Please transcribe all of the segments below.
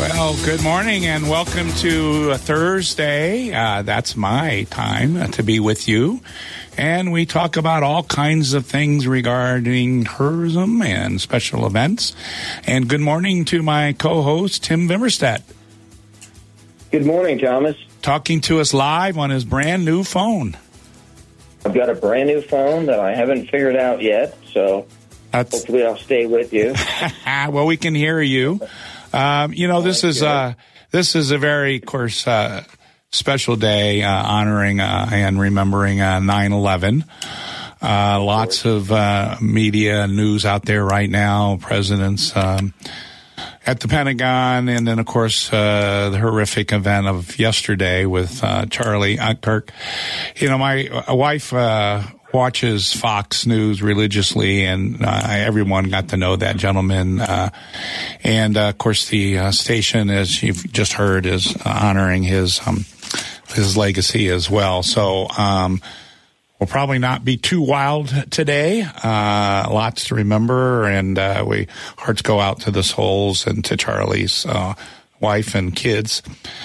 Well, good morning and welcome to Thursday. That's my time to be with you. And we talk about all kinds of things regarding tourism and special events. And good morning to my co-host, Tim Vimmerstedt. Good morning, Thomas. Talking to us live on his brand new phone. I've got a brand new phone that I haven't figured out yet, so hopefully I'll stay with you. Well, we can hear you. This is a very, of course, special day honoring and remembering 9/11. Lots of media news out there right now. Presidents at the Pentagon, and then, of course, the horrific event of yesterday with Charlie Kirk. My wife watches Fox News religiously, and everyone got to know that gentleman. And of course, the station, as you've just heard, is honoring his legacy as well. So we'll probably not be too wild today. Lots to remember, and hearts go out to the souls and to Charlie's wife and kids.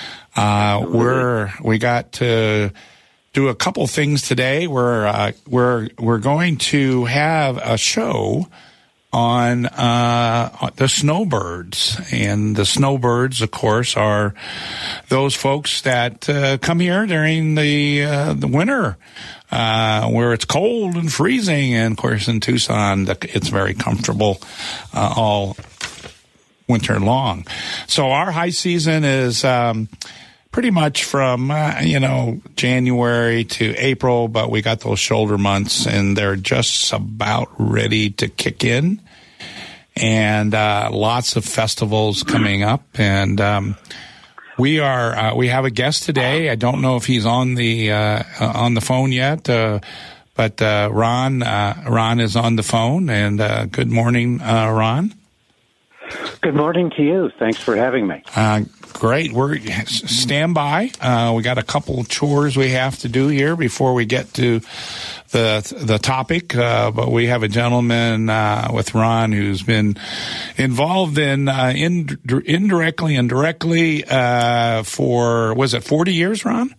We got to do a couple things today. We're going to have a show on the snowbirds, and the snowbirds, of course, are those folks that come here during the winter, where it's cold and freezing. And of course, in Tucson, it's very comfortable all winter long. So our high season is pretty much from, January to April, but we got those shoulder months, and they're just about ready to kick in. And lots of festivals coming up. And we have a guest today. I don't know if he's on the phone yet, but Ron is on the phone. And good morning, Ron. Good morning to you. Thanks for having me. Great. We're stand by. We got a couple chores we have to do here before we get to the topic. But we have a gentleman with Ron who's been involved in indirectly and directly for, was it 40 years, Ron?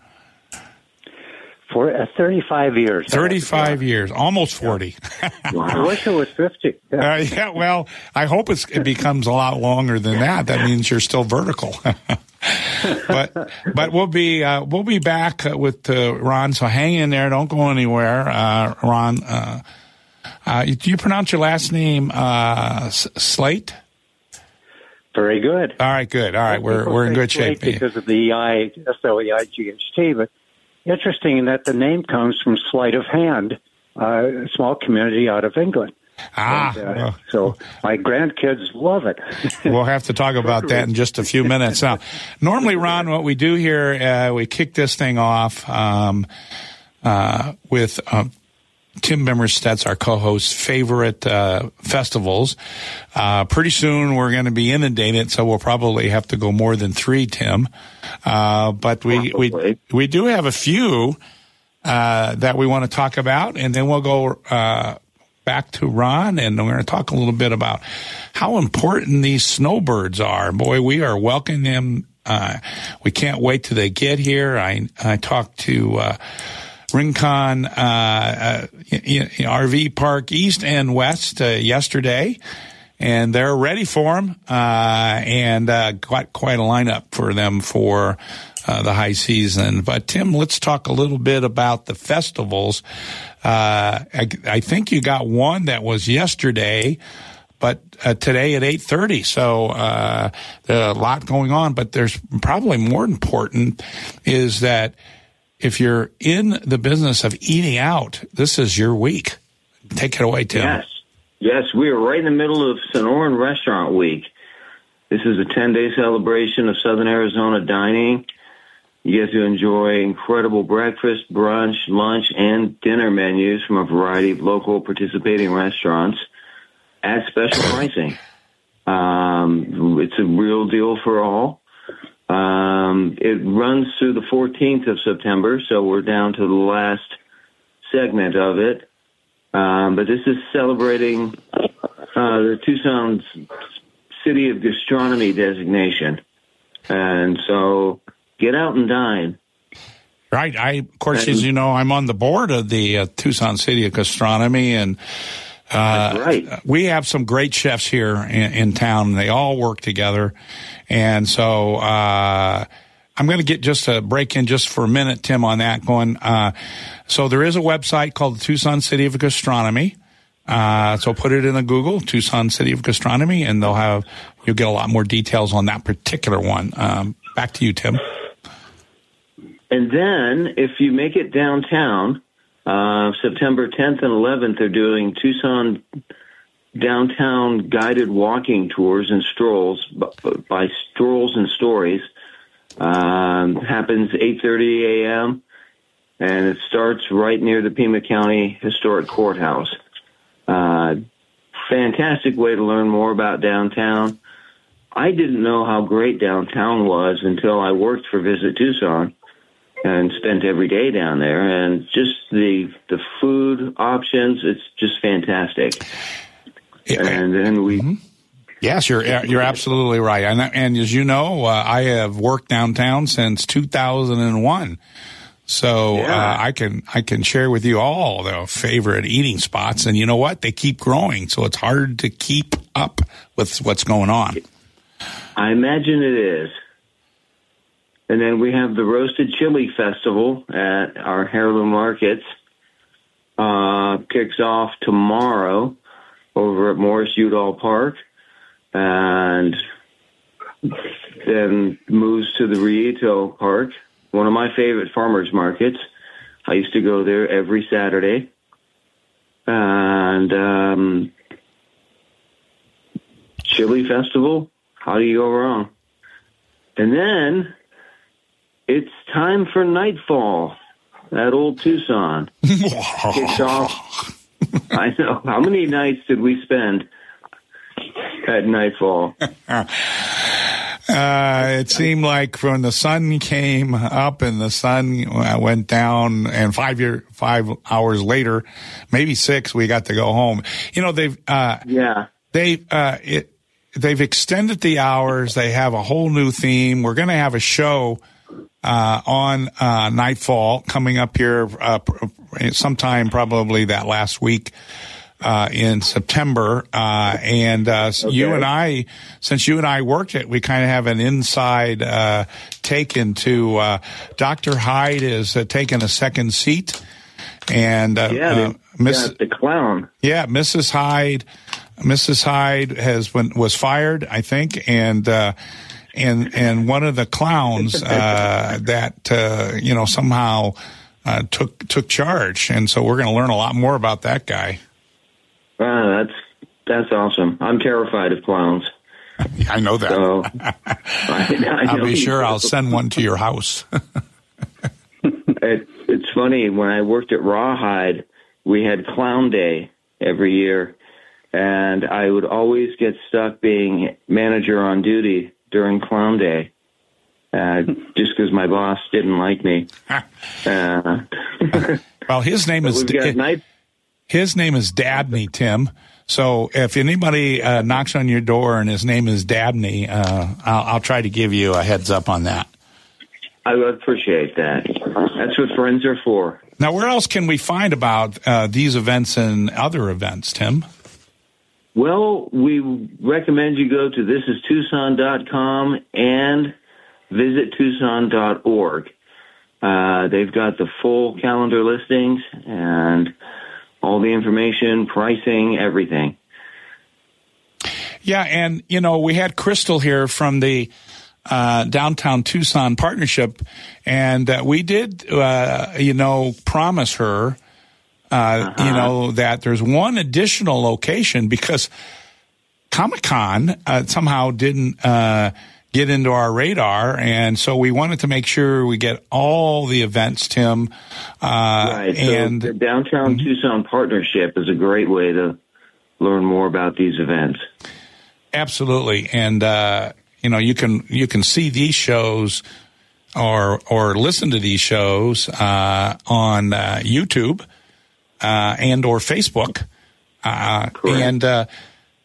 For 35 years. 35 years, almost 40. I wish it was 50. Well, I hope it becomes a lot longer than that. That means you're still vertical. But we'll be back with Ron. So hang in there. Don't go anywhere, Ron. Do you pronounce your last name Slate? Very good. All right, good. All right, we're in good shape because of the SLEIGHT, but. Interesting that the name comes from Sleight of Hand, a small community out of England. So my grandkids love it. We'll have to talk about that in just a few minutes. Now, normally, Ron, what we do here, we kick this thing off with Tim Vimmerstedt's, our co-host's favorite festivals. Pretty soon we're going to be inundated, so we'll probably have to go more than 3, Tim. But we do have a few that we want to talk about, and then we'll go back to Ron, and we're going to talk a little bit about how important these snowbirds are. Boy, we are welcoming them. We can't wait till they get here. I talked to Rincon RV Park East and West yesterday, and they're ready for them, and got quite a lineup for them for the high season. But Tim, let's talk a little bit about the festivals. I think you got one that was yesterday, but today at 8:30. So there's a lot going on, but there's probably more important is that if you're in the business of eating out, this is your week. Take it away, Tim. Yes, we are right in the middle of Sonoran Restaurant Week. This is a 10-day celebration of Southern Arizona dining. You get to enjoy incredible breakfast, brunch, lunch, and dinner menus from a variety of local participating restaurants at special pricing. It's a real deal for all. It runs through the 14th of September, so we're down to the last segment of it. But this is celebrating the Tucson's City of Gastronomy designation. And so get out and dine. Right. Of course, as you know, I'm on the board of the Tucson City of Gastronomy, and that's right. We have some great chefs here in town. They all work together. And so I'm going to get just a break in just for a minute, Tim, on that going. So there is a website called the Tucson City of Gastronomy. So put it in a Google, Tucson City of Gastronomy, and you'll get a lot more details on that particular one. Back to you, Tim. And then if you make it downtown, September 10th and 11th, they're doing Tucson downtown guided walking tours and strolls by Strolls and Stories. Happens 8:30 a.m. and it starts right near the Pima County Historic Courthouse. Fantastic way to learn more about downtown. I didn't know how great downtown was until I worked for Visit Tucson and spent every day down there, and just the food options, it's just fantastic. And then we... Mm-hmm. Yes, you're absolutely right. And as you know, I have worked downtown since 2001. So I can share with you all the favorite eating spots, and you know what? They keep growing, so it's hard to keep up with what's going on. I imagine it is. And then we have the Roasted Chili Festival at our Heirloom Markets. Kicks off tomorrow over at Morris Udall Park, and then moves to the Rieto Park, one of my favorite farmers markets. I used to go there every Saturday. And Chili Festival, how do you go wrong? And then it's time for Nightfall at Old Tucson. Kicks off. I know. How many nights did we spend at Nightfall? It seemed like when the sun came up and the sun went down, and 5 hours later, maybe 6, we got to go home. You know, they've extended the hours. They have a whole new theme. We're going to have a show on Nightfall coming up here sometime probably that last week in September. You and I, since you and I worked it, we kind of have an inside take into Dr. Hyde is taking a second seat. And the clown. Yeah, Mrs. Hyde was fired, I think, and one of the clowns that somehow took charge, and so we're going to learn a lot more about that guy. That's awesome. I'm terrified of clowns. I know that. So, I'll be sure I'll send one to your house. It's funny, when I worked at Rawhide, we had Clown Day every year, and I would always get stuck being manager on duty during Clown Day, just because my boss didn't like me. Well, his name is Dabney, Tim. So if anybody knocks on your door and his name is Dabney, I'll try to give you a heads up on that. I would appreciate that. That's what friends are for. Now, where else can we find about these events and other events, Tim? Well, we recommend you go to thisistucson.com and visittucson.org. They've got the full calendar listings and all the information, pricing, everything. Yeah, and, we had Crystal here from the Downtown Tucson Partnership, and we did, promise her, that there's one additional location because Comic-Con somehow didn't get into our radar, and so we wanted to make sure we get all the events, Tim. Right. And so the Downtown Tucson Partnership is a great way to learn more about these events. Absolutely, and you can see these shows or listen to these shows on YouTube and or Facebook, Correct. and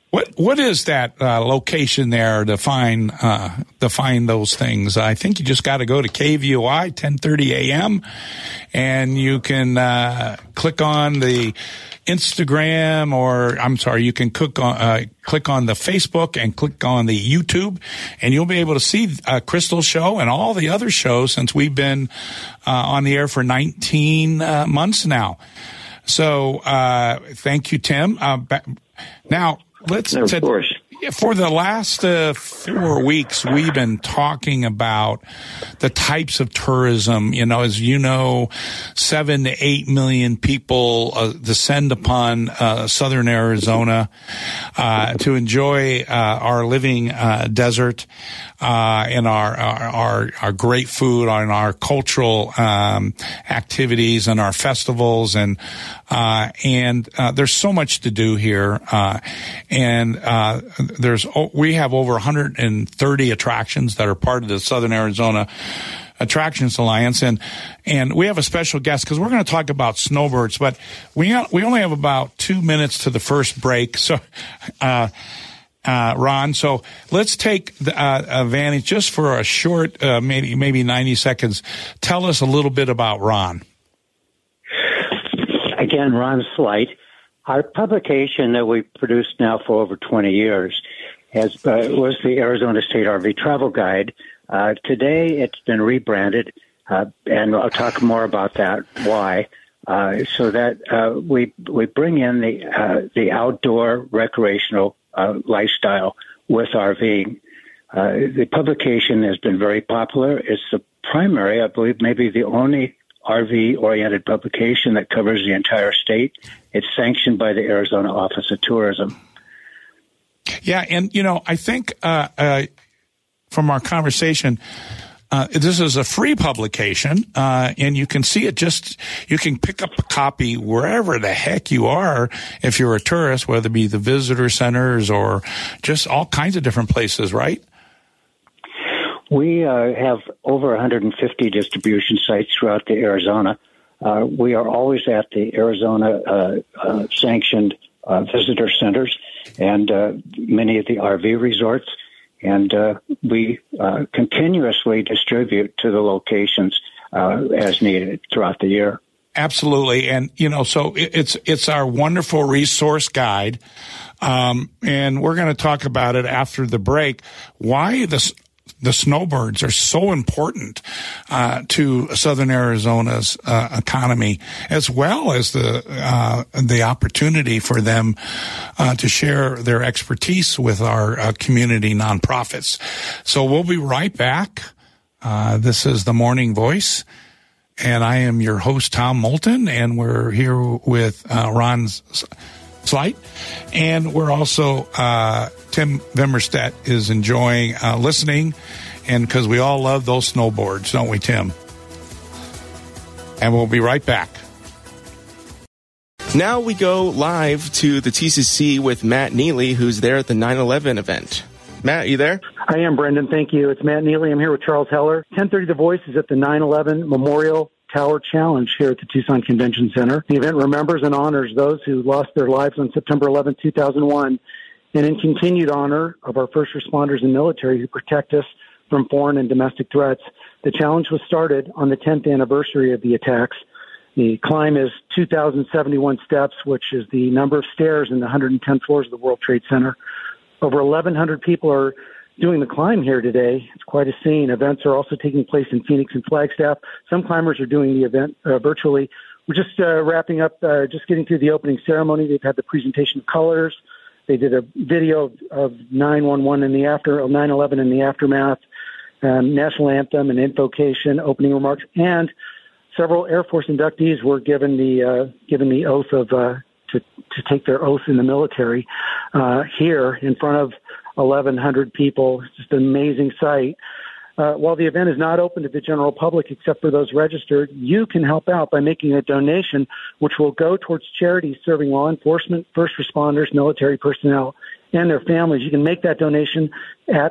What is that location there to find those things? I think you just got to go to KVOI 10:30 a.m. and you can click on the Instagram, you can click on the Facebook and click on the YouTube, and you'll be able to see Crystal's show and all the other shows since we've been on the air for 19 months now. So thank you, Tim. Now. Of course. For the last 4 weeks, we've been talking about the types of tourism. As you know, 7 to 8 million people descend upon southern Arizona to enjoy our living desert and our great food, and our cultural activities and our festivals, and there's so much to do here, we have over 130 attractions that are part of the Southern Arizona Attractions Alliance, and we have a special guest because we're going to talk about snowbirds, but we only have about 2 minutes to the first break. So, Ron, so let's take the advantage just for a short, maybe 90 seconds. Tell us a little bit about Ron. Again, Ron Slight. Our publication that we've produced now for over 20 years was the Arizona State RV Travel Guide. Today it's been rebranded, and I'll talk more about that, why. So that we bring in the outdoor recreational lifestyle with RVing. The publication has been very popular. It's the primary, I believe, maybe the only RV-oriented publication that covers the entire state. It's sanctioned by the Arizona Office of Tourism. Yeah, and, I think from our conversation, this is a free publication, and you can see it you can pick up a copy wherever the heck you are if you're a tourist, whether it be the visitor centers or just all kinds of different places, right? We have over 150 distribution sites throughout the Arizona. We are always at the Arizona sanctioned visitor centers and many of the RV resorts, and we continuously distribute to the locations as needed throughout the year. Absolutely, and so it's our wonderful resource guide, and we're going to talk about it after the break. Why the snowbirds are so important to Southern Arizona's economy, as well as the opportunity for them to share their expertise with our community nonprofits. So we'll be right back. This is The Morning Voice, and I am your host, Tom Moulton, and we're here with Ron Slight, and we're also Tim Vimmerstedt is enjoying listening, and because we all love those snowboards, don't we, Tim? And we'll be right back. Now we go live to the TCC with Matt Neely, who's there at the 9/11 event. Matt, you there? I am, Brendan. Thank you. It's Matt Neely. I'm here with Charles Heller. 10:30 The Voice is at the 9/11 Memorial Tower Challenge here at the Tucson Convention Center. The event remembers and honors those who lost their lives on September 11, 2001, and in continued honor of our first responders and military who protect us from foreign and domestic threats. The challenge was started on the 10th anniversary of the attacks. The climb is 2,071 steps, which is the number of stairs in the 110 floors of the World Trade Center. Over 1,100 people are doing the climb here today. It's quite a scene. Events are also taking place in Phoenix and Flagstaff. Some climbers are doing the event virtually. We're just wrapping up, just getting through the opening ceremony. They've had the presentation of colors. They did a video of 9/11 in the 9/11 in the aftermath, national anthem and invocation, opening remarks, and several Air Force inductees were given the oath of to take their oath in the military here in front of 1,100 people. It's just an amazing sight. While the event is not open to the general public except for those registered, you can help out by making a donation, which will go towards charities serving law enforcement, first responders, military personnel, and their families. You can make that donation at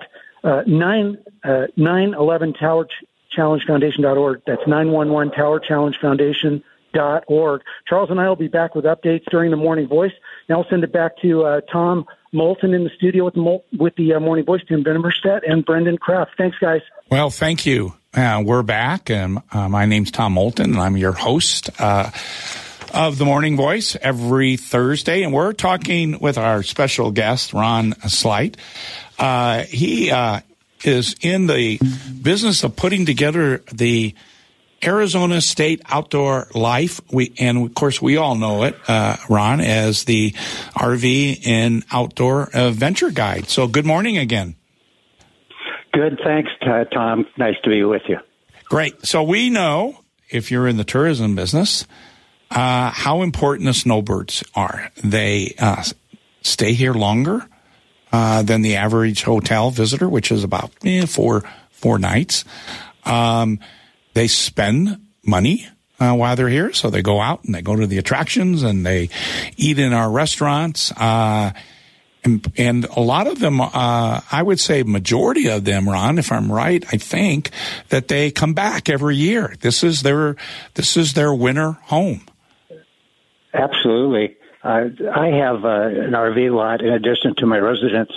911towerchallengefoundation.org. That's 911towerchallengefoundation.org. TucsonRV.org. Charles and I will be back with updates during the Morning Voice. Now I'll send it back to Tom Moulton in the studio with the Morning Voice, Tim Bennerstedt and Brendan Kraft. Thanks, guys. Well, thank you. We're back, and my name's Tom Moulton, and I'm your host of the Morning Voice every Thursday, and we're talking with our special guest, Ron Sleight. He is in the business of putting together the Arizona State Outdoor Life. And of course, we all know it, Ron, as the RV and Outdoor Adventure Guide. So good morning again. Good. Thanks, Tom. Nice to be with you. Great. So we know, if you're in the tourism business, how important the snowbirds are. They stay here longer than the average hotel visitor, which is about 4 nights. They spend money while they're here, so they go out and they go to the attractions and they eat in our restaurants. And a lot of them, I would say majority of them, Ron, if I'm right, I think that they come back every year. This is their winter home. Absolutely. I have an RV lot in addition to my residence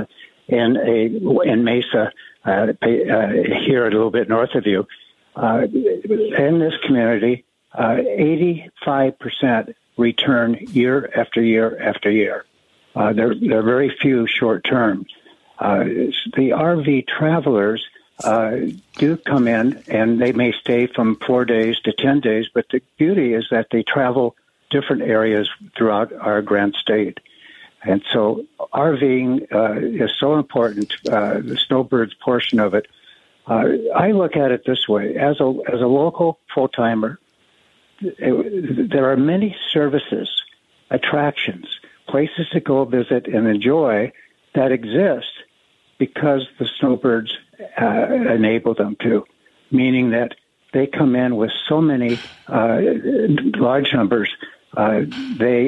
in Mesa, here a little bit north of you. In this community, 85% return year after year after year. There are very few short term. The RV travelers do come in, and they may stay from 4 days to 10 days, but the beauty is that they travel different areas throughout our grand state. And so RVing is so important, the snowbirds portion of it. I look at it this way. As a local full-timer, there are many services, attractions, places to go visit and enjoy that exist because the snowbirds enable them to, meaning that they come in with so many large numbers. They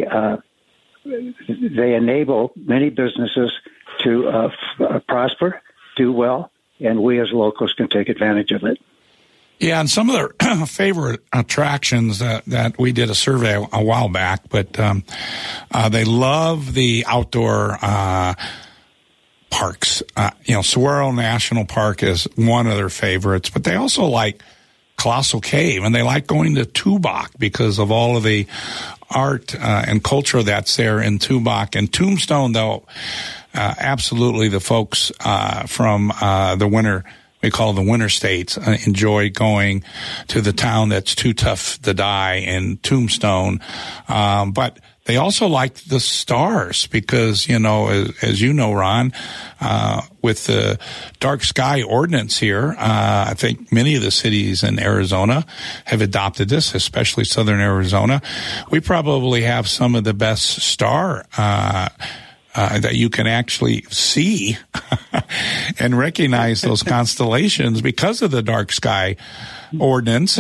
enable many businesses to prosper, do well, and we as locals can take advantage of it. Yeah, and some of their favorite attractions that we did a survey a while back, but they love the outdoor parks. Saguaro National Park is one of their favorites, but they also like Colossal Cave, and they like going to Tubac because of all of the art and culture that's there in Tubac. And Tombstone, though, absolutely the folks from the winter, we call the winter states, enjoy going to the town that's too tough to die in Tombstone. But they also like the stars because, as you know, Ron, with the dark sky ordinance here, I think many of the cities in Arizona have adopted this, especially southern Arizona. We probably have some of the best star that you can actually see and recognize those constellations because of the dark sky ordinance.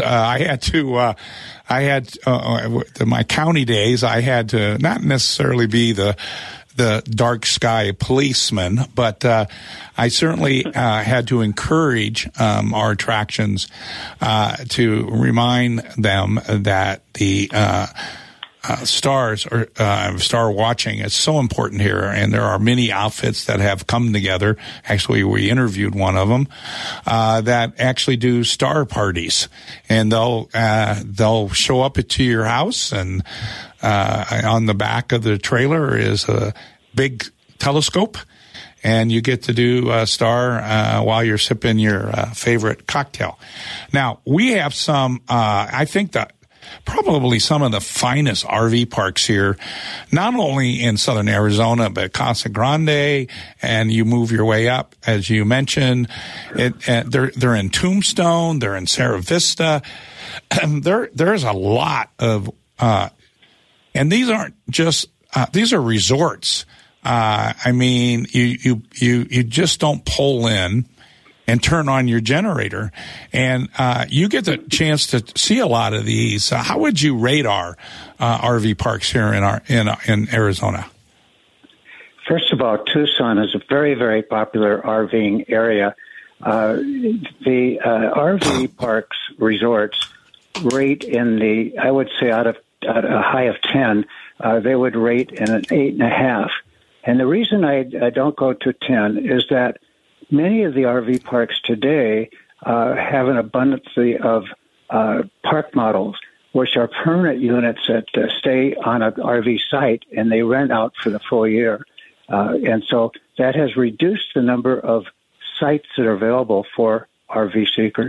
My county days, I had to not necessarily be the dark sky policeman, but I certainly had to encourage our attractions to remind them that the stars or star watching is so important here, and there are many outfits that have come together. Actually, we interviewed one of them that actually do star parties, and they'll show up to your house, and on the back of the trailer is a big telescope, and you get to do a star while you're sipping your favorite cocktail. Now, we have some, I think that probably some of the finest RV parks here, not only in southern Arizona, but Casa Grande, and you move your way up, as you mentioned. They're in Tombstone, they're in Sierra Vista. There's a lot of, and these aren't just, these are resorts. I mean, you just don't pull in and turn on your generator, and you get the chance to see a lot of these. How would you rate our RV parks here in Arizona? First of all, Tucson is a very, very popular RVing area. The RV parks, resorts, rate I would say out of a high of 10, they would rate in an 8.5. And the reason I don't go to 10 is that many of the RV parks today have an abundance of park models, which are permanent units that stay on an RV site and they rent out for the full year. And so that has reduced the number of sites that are available for RV seekers.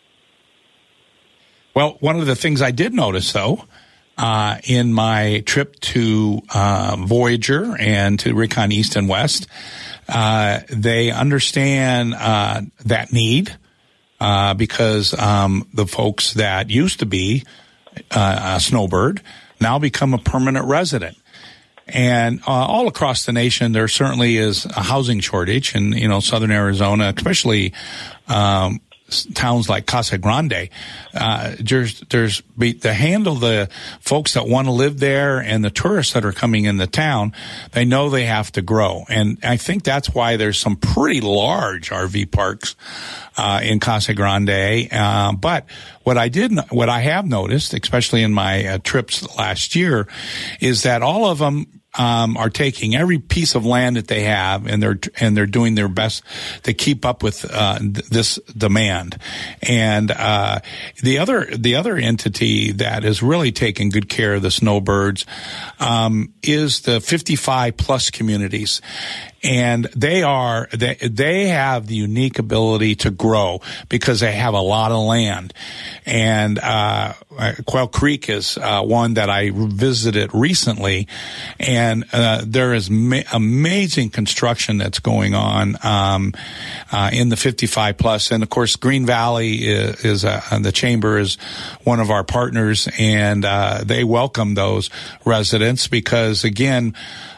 Well, one of the things I did notice, though, in my trip to Voyager and to Recon East and West, they understand that need because the folks that used to be a snowbird now become a permanent resident. And all across the nation, there certainly is a housing shortage, and southern Arizona, especially towns like Casa Grande, to handle the folks that want to live there and the tourists that are coming in the town, they know they have to grow. And I think that's why there's some pretty large RV parks in Casa Grande. But what I have noticed, especially in my trips last year, is that all of them are taking every piece of land that they have, and they're doing their best to keep up with this demand. And the other entity that is really taking good care of the snowbirds is the 55 plus communities. And they have the unique ability to grow because they have a lot of land. And Quail Creek is one that I visited recently, and there is amazing construction that's going on in the 55 plus. And of course, Green Valley is the chamber is one of our partners, and they welcome those residents because, again,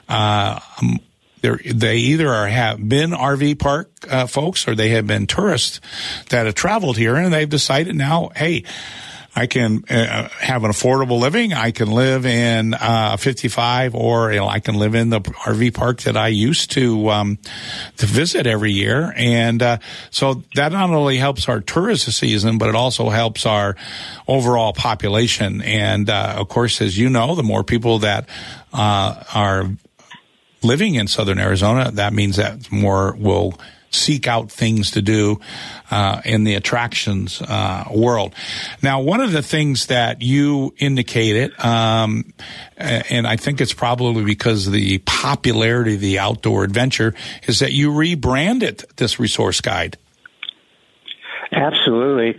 they either have been RV park folks or they have been tourists that have traveled here, and they've decided now, hey, I can have an affordable living. I can live in 55, or I can live in the RV park that I used to visit every year. And so that not only helps our tourist season, but it also helps our overall population. And of course, as you know, the more people that are living in southern Arizona, that means that more will seek out things to do in the attractions world. Now, one of the things that you indicated, and I think it's probably because of the popularity of the outdoor adventure, is that you rebranded this resource guide. Absolutely.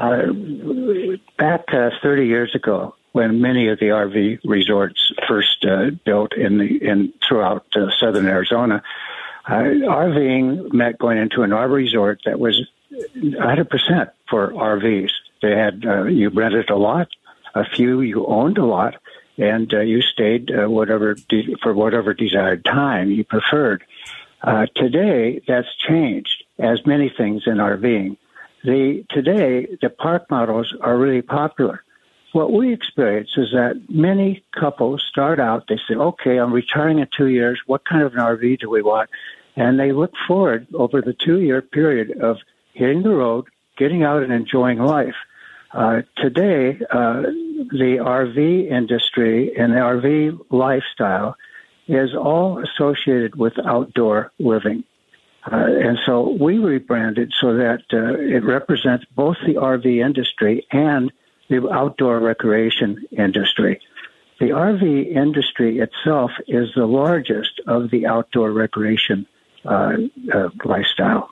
Back 30 years ago, when many of the RV resorts first built throughout southern Arizona, RVing meant going into an RV resort that was 100% for RVs. They had you rented a lot, a few you owned a lot, and you stayed for whatever desired time you preferred. Today, that's changed, as many things in RVing. Today, the park models are really popular. What we experience is that many couples start out, they say, okay, I'm retiring in 2 years. What kind of an RV do we want? And they look forward over the 2-year period of hitting the road, getting out and enjoying life. Today, the RV industry and the RV lifestyle is all associated with outdoor living. And so we rebranded so that it represents both the RV industry and the outdoor recreation industry. The RV industry itself is the largest of the outdoor recreation lifestyle.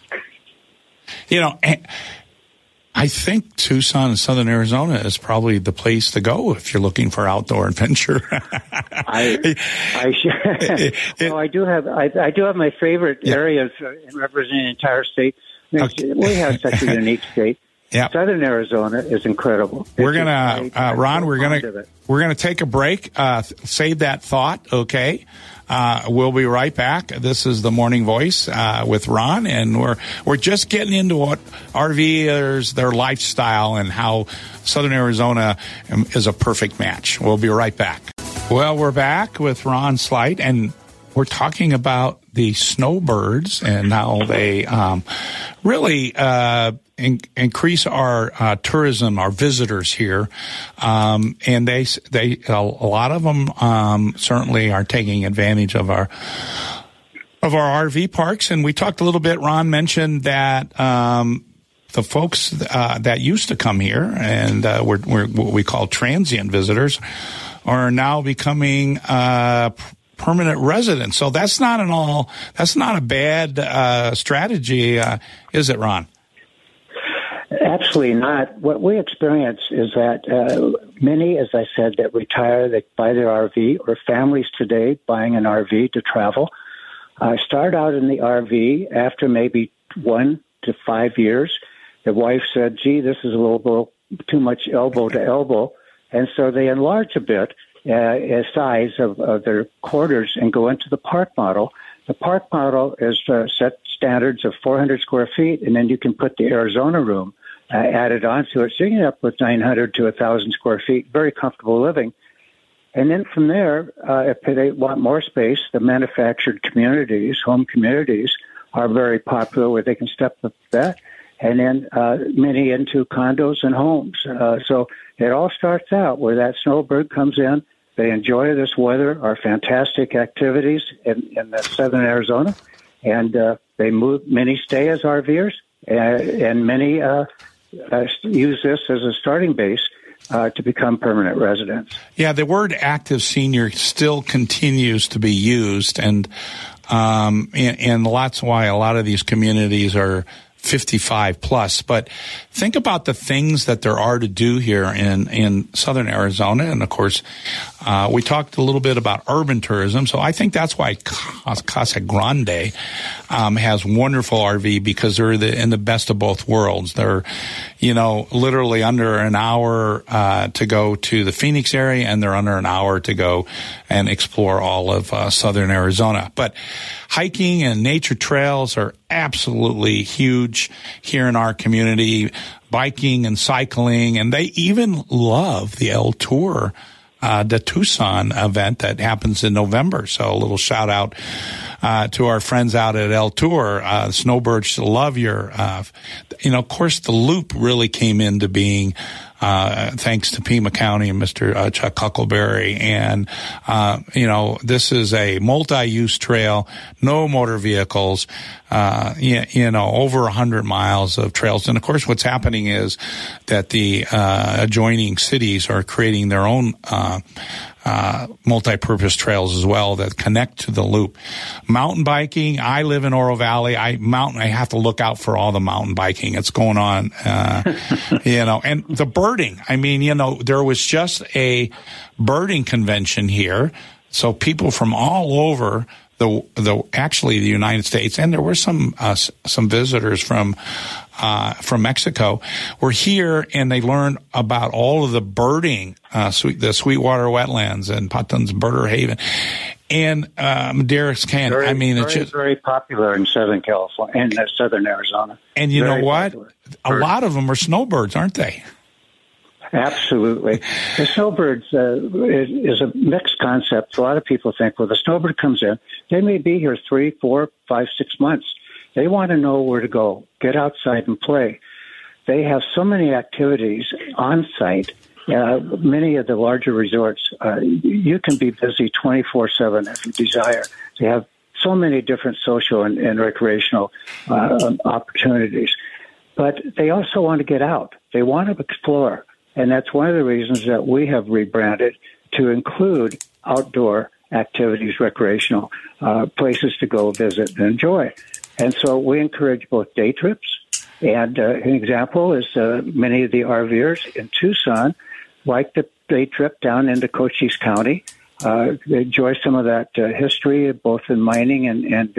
I think Tucson and southern Arizona is probably the place to go if you're looking for outdoor adventure. I do have my favorite areas in representing the entire state. Okay. We have such a unique state. Yep. Southern Arizona is incredible. We're gonna, Ron. We're gonna take a break. Save that thought, okay? We'll be right back. This is the Morning Voice with Ron, and we're just getting into what RVers, their lifestyle, and how southern Arizona is a perfect match. We'll be right back. Well, we're back with Ron Slight, and we're talking about the snowbirds and how they really increase our tourism, our visitors here, and they a lot of them certainly are taking advantage of our RV parks. And we talked a little bit. Ron mentioned that the folks that used to come here and we're what we call transient visitors are now becoming permanent residents. So that's not a bad strategy, is it, Ron? Absolutely not. What we experience is that many, as I said, that retire, they buy their RV, or families today buying an RV to travel, start out in the RV. After maybe 1 to 5 years, the wife said, gee, this is a little too much elbow to elbow. And so they enlarge a bit size of their quarters and go into the park model. The park model is set standards of 400 square feet, and then you can put the Arizona room added onto it. So you end up with 900 to 1,000 square feet, very comfortable living. And then from there, if they want more space, the manufactured communities, home communities, are very popular where they can step up that. And then many into condos and homes. So it all starts out where that snowbird comes in. They enjoy this weather, our fantastic activities in southern Arizona, and they move. Many stay as RVers, and many use this as a starting base to become permanent residents. Yeah, the word active senior still continues to be used, and that's why a lot of these communities are 55 plus. But think about the things that there are to do here in southern Arizona. And of course, we talked a little bit about urban tourism. So I think that's why Casa Grande has wonderful RV, because they're in the best of both worlds. They're, literally under an hour to go to the Phoenix area, and they're under an hour to go and explore all of southern Arizona. But hiking and nature trails are absolutely huge here in our community, biking and cycling, and they even love the El Tour, the Tucson event that happens in November. So a little shout out to our friends out at El Tour. Snowbirds love your, of course, the Loop really came into being thanks to Pima County and Mr. Chuck Huckleberry. And, this is a multi-use trail, no motor vehicles, over 100 miles of trails. And of course, what's happening is that the adjoining cities are creating their own multi-purpose trails as well that connect to the Loop. Mountain biking, I live in Oro Valley. I have to look out for all the mountain biking that's going on, and the birding. I mean, there was just a birding convention here. So people from all over the United States, and there were some visitors from Mexico were here, and they learned about all of the birding, the Sweetwater wetlands and Patton's Birder Haven and Madeiras Canyon. It's just very popular in Southern California and southern Arizona. And you know what? A lot of them are snowbirds, aren't they? Absolutely. The snowbirds is a mixed concept. A lot of people think, well, the snowbird comes in, they may be here 3, 4, 5, 6 months. They want to know where to go, get outside and play. They have so many activities on site. Many of the larger resorts, you can be busy 24/7 if you desire. They have so many different social and recreational opportunities. But they also want to get out. They want to explore. And that's one of the reasons that we have rebranded to include outdoor activities, recreational places to go visit and enjoy. And so we encourage both day trips, and an example is many of the RVers in Tucson like the day trip down into Cochise County. They enjoy some of that history, both in mining and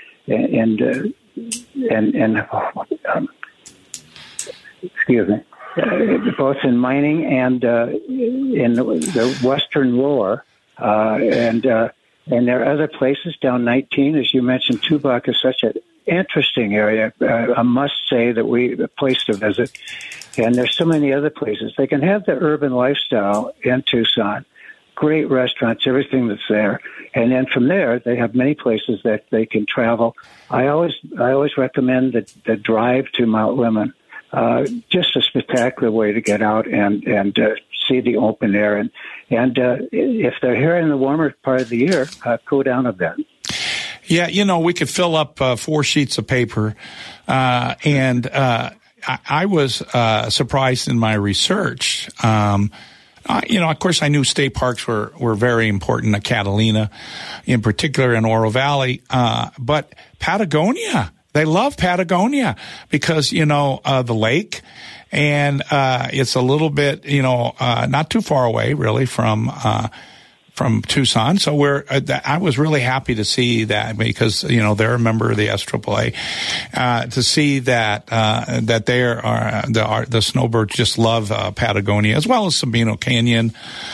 both in mining and in the western lore, and there are other places down 19, as you mentioned. Tubac is such an interesting area. I must say that a place to visit. And there's so many other places. They can have the urban lifestyle in Tucson, great restaurants, everything that's there. And then from there, they have many places that they can travel. I always recommend the drive to Mount Lemmon. Just a spectacular way to get out and see the open air. And if they're here in the warmer part of the year, go down a bit. Yeah, we could fill up 4 sheets of paper. I was surprised in my research. Of course, I knew state parks were very important, Catalina, in particular in Oro Valley. But Patagonia, they love Patagonia because, the lake, and it's a little bit, not too far away, really, from Tucson. So I was really happy to see that because, they're a member of the SAAA, to see that the snowbirds just love Patagonia, as well as Sabino Canyon,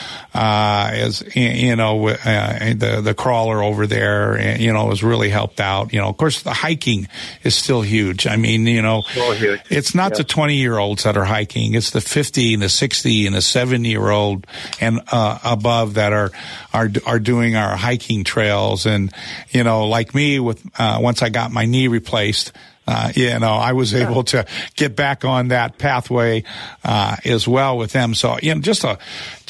the crawler over there, has really helped out. Of course, the hiking is still huge. I mean, it's not the 20-year-olds that are hiking. It's the 50 and the 60 and the 70-year-old and above that are doing our hiking trails. And, like me once I got my knee replaced, I was able to get back on that pathway as well with them. So, just a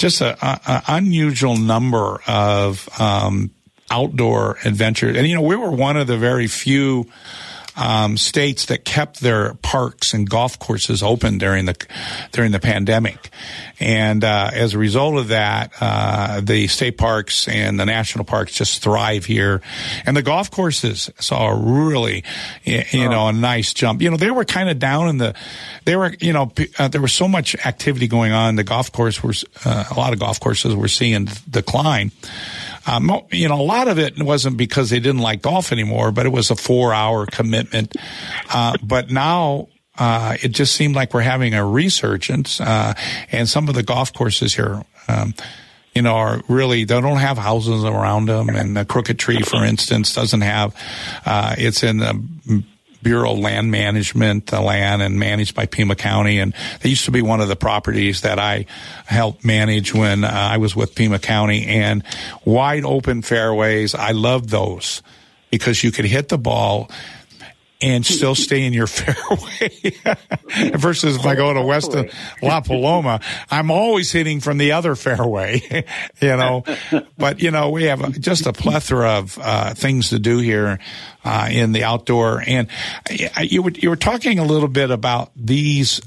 unusual number of outdoor adventures. And we were one of the very few states that kept their parks and golf courses open during the pandemic. And as a result of that, the state parks and the national parks just thrive here. And the golf courses saw a really, a nice jump. They were kind of down there was so much activity going on. The golf course a lot of golf courses were seeing decline. A lot of it wasn't because they didn't like golf anymore, but it was a 4-hour commitment. But now, it just seemed like we're having a resurgence, and some of the golf courses here, are really, they don't have houses around them. And the Crooked Tree, for instance, doesn't have, it's in the Bureau of Land Management, the land, and managed by Pima County. And they used to be one of the properties that I helped manage when I was with Pima County. And wide open fairways, I loved those because you could hit the ball and still stay in your fairway. Versus if I go to Weston La Paloma, I'm always hitting from the other fairway, But, we have just a plethora of things to do here in the outdoor. And you were talking a little bit about these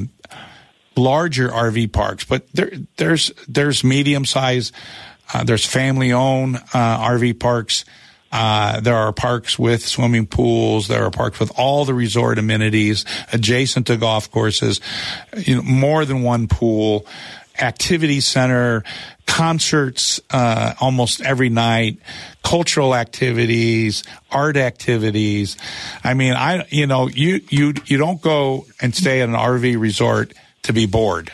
larger RV parks, but there's medium size, there's family owned RV parks. There are parks with swimming pools. There are parks with all the resort amenities adjacent to golf courses, more than one pool, activity center, concerts, almost every night, cultural activities, art activities. I mean, you don't go and stay at an RV resort to be bored.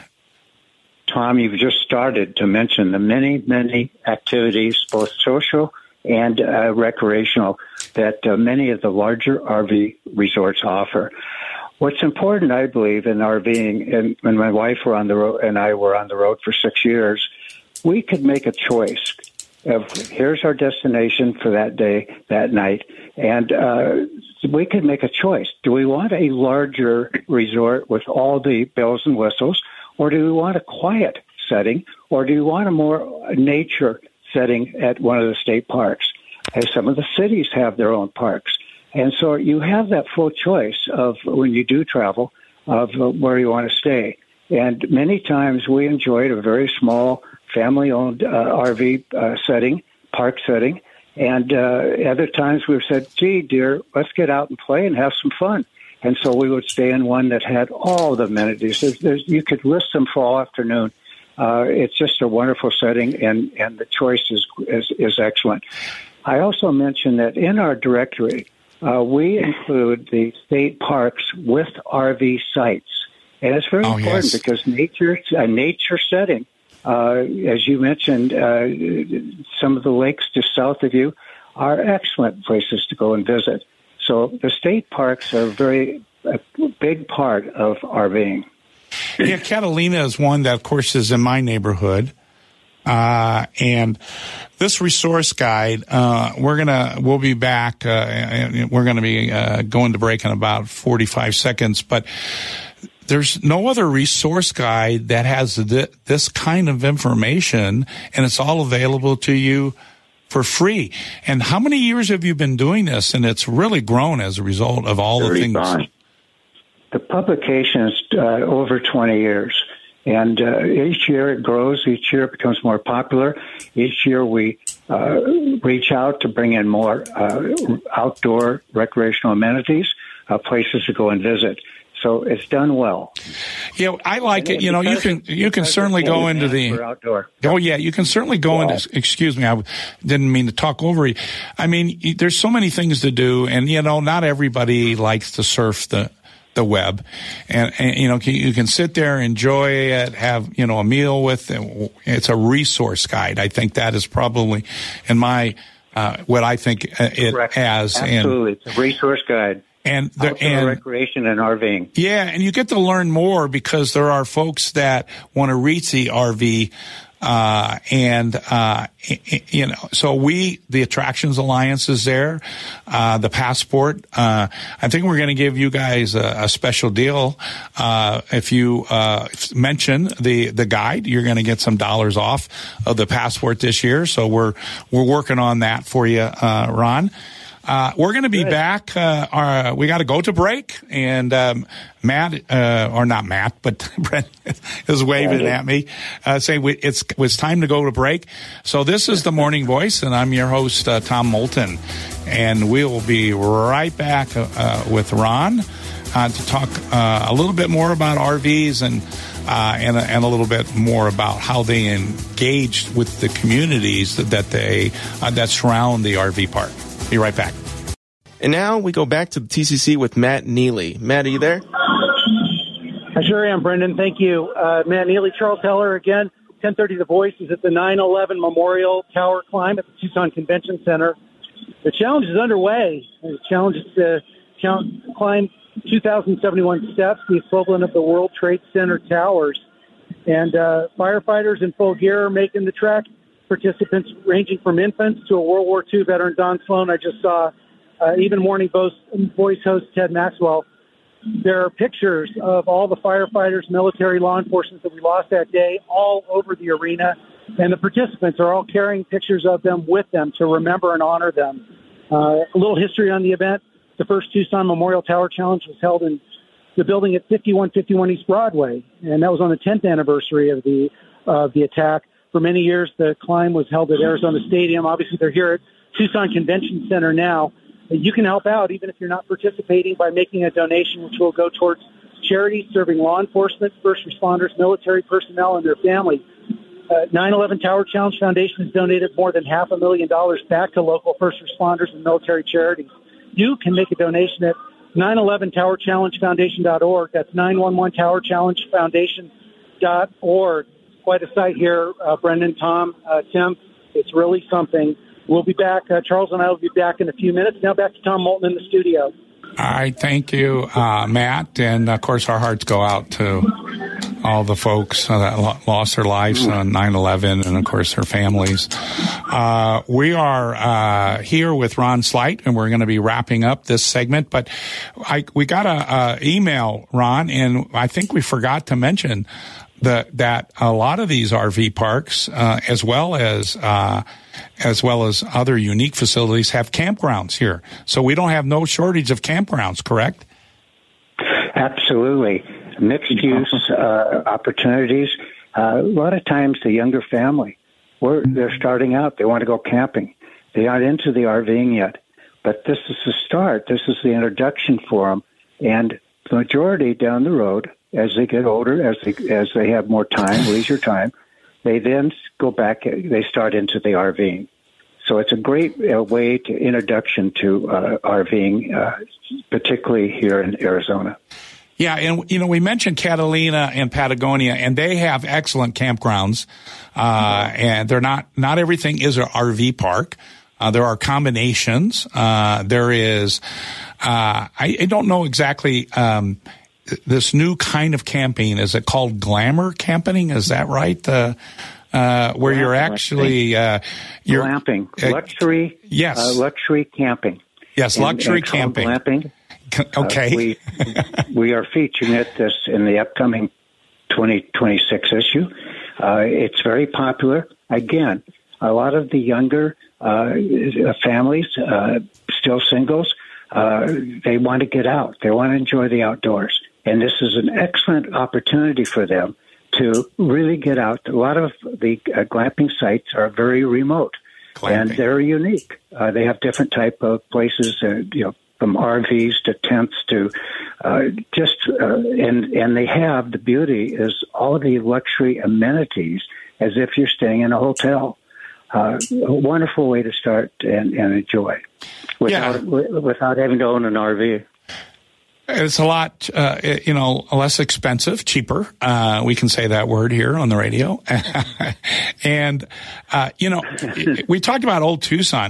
Tom, you've just started to mention the many, many activities, both social and recreational, that many of the larger RV resorts offer. What's important, I believe, in RVing, and when my wife were on the road and I were on the road for 6 years, we could make a choice of here's our destination for that day, that night, and we could make a choice. Do we want a larger resort with all the bells and whistles, or do we want a quiet setting, or do we want a more nature setting at one of the state parks? As some of the cities have their own parks. And so you have that full choice of, when you do travel, of where you want to stay. And many times we enjoyed a very small family-owned RV setting, park setting. And other times we've said, gee, dear, let's get out and play and have some fun. And so we would stay in one that had all the amenities. You could list them for all afternoon. It's just a wonderful setting, and the choice is excellent. I also mentioned that in our directory, we include the state parks with RV sites. And it's very important because a nature setting, as you mentioned, some of the lakes just south of you are excellent places to go and visit. So the state parks are a big part of RVing. Yeah, Catalina is one that, of course, is in my neighborhood. And this resource guide, we'll be back. We're going to be going to break in about 45 seconds, but there's no other resource guide that has this kind of information, and it's all available to you for free. And how many years have you been doing this? And it's really grown as a result of all the things. The publication is over 20 years. And each year it grows. Each year it becomes more popular. Each year we reach out to bring in more outdoor recreational amenities, places to go and visit. So it's done well. Yeah, I like it. You know, you can certainly go into the outdoor. Oh yeah, you can certainly go into. Excuse me, I didn't mean to talk over you. I mean, there's so many things to do, and you know, not everybody likes to surf the web, and you know, you can sit there, enjoy it, have a meal with it. It's a resource guide. I think that is probably in my what I think it Correct. As. Absolutely, it's a resource guide. And recreation and RVing. Yeah, and you get to learn more because there are folks that want to reach the RV, so the Attractions Alliance is there, the Passport. I think we're going to give you guys a special deal. If you mention the guide, you're going to get some dollars off of the Passport this year. So we're working on that for you, Ron. We're going to be back. We got to go to break, and Matt, or not Matt, but Brent is waving at me, saying it's time to go to break. So this is the Morning Voice, and I'm your host, Tom Moulton, and we will be right back with Ron to talk a little bit more about RVs and a little bit more about how they engage with the communities that surround the RV park. Be right back. And now we go back to the TCC with Matt Neely. Matt, are you there? I sure am, Brendan. Thank you. Matt Neely, Charles Heller again. 10:30 The Voice is at the 9/11 Memorial Tower Climb at the Tucson Convention Center. The challenge is underway. The challenge is to climb 2,071 steps, the equivalent of the World Trade Center towers. And firefighters in full gear are making the trek. Participants ranging from infants to a World War II veteran, Don Sloan. I just saw even Morning Voice host Ted Maxwell. There are pictures of all the firefighters, military, law enforcement that we lost that day all over the arena, and the participants are all carrying pictures of them with them to remember and honor them. A little history on the event. The first Tucson Memorial Tower Challenge was held in the building at 5151 East Broadway, and that was on the 10th anniversary of the attack. For many years, the climb was held at Arizona Stadium. Obviously, they're here at Tucson Convention Center now. You can help out, even if you're not participating, by making a donation, which will go towards charities serving law enforcement, first responders, military personnel, and their families. 9/11 Tower Challenge Foundation has donated more than $500,000 back to local first responders and military charities. You can make a donation at 911towerchallengefoundation.org. That's 911towerchallengefoundation.org. Quite a site here, Brendan, Tom, Tim. It's really something. We'll be back. Charles and I will be back in a few minutes. Now back to Tom Moulton in the studio. All right. Thank you, Matt. And, of course, our hearts go out to all the folks that lost their lives on 9/11 and, of course, their families. We are here with Ron Slight, and we're going to be wrapping up this segment. But we got a email, Ron, and I think we forgot to mention that a lot of these RV parks, as well as other unique facilities, have campgrounds here. So we don't have no shortage of campgrounds, correct? Absolutely. Mixed use opportunities. A lot of times the younger family, they're starting out. They want to go camping. They aren't into the RVing yet. But this is the start. This is the introduction for them. And the majority down the road, as they get older, as they have more time, leisure time, they then go back, they start into the RVing. So it's a great way to introduction to RVing, particularly here in Arizona. Yeah, and we mentioned Catalina and Patagonia, and they have excellent campgrounds. And they're not everything is an RV park. There are combinations. There is, I don't know exactly, this new kind of camping. Is it called glamour camping? Is that right? Glamping, you're actually you're glamping, luxury, luxury camping. Yes, luxury camping. Glamping. Okay. We are featuring this in the upcoming 2026 issue. It's very popular. Again, a lot of the younger families, still singles, they want to get out. They want to enjoy the outdoors. And this is an excellent opportunity for them to really get out. A lot of the glamping sites are very remote, and they're unique. They have different type of places, from RVs to tents to and they have, the beauty is all the luxury amenities as if you're staying in a hotel. A wonderful way to start and enjoy without having to own an RV. It's a lot, less expensive, cheaper. We can say that word here on the radio. And, we talked about Old Tucson.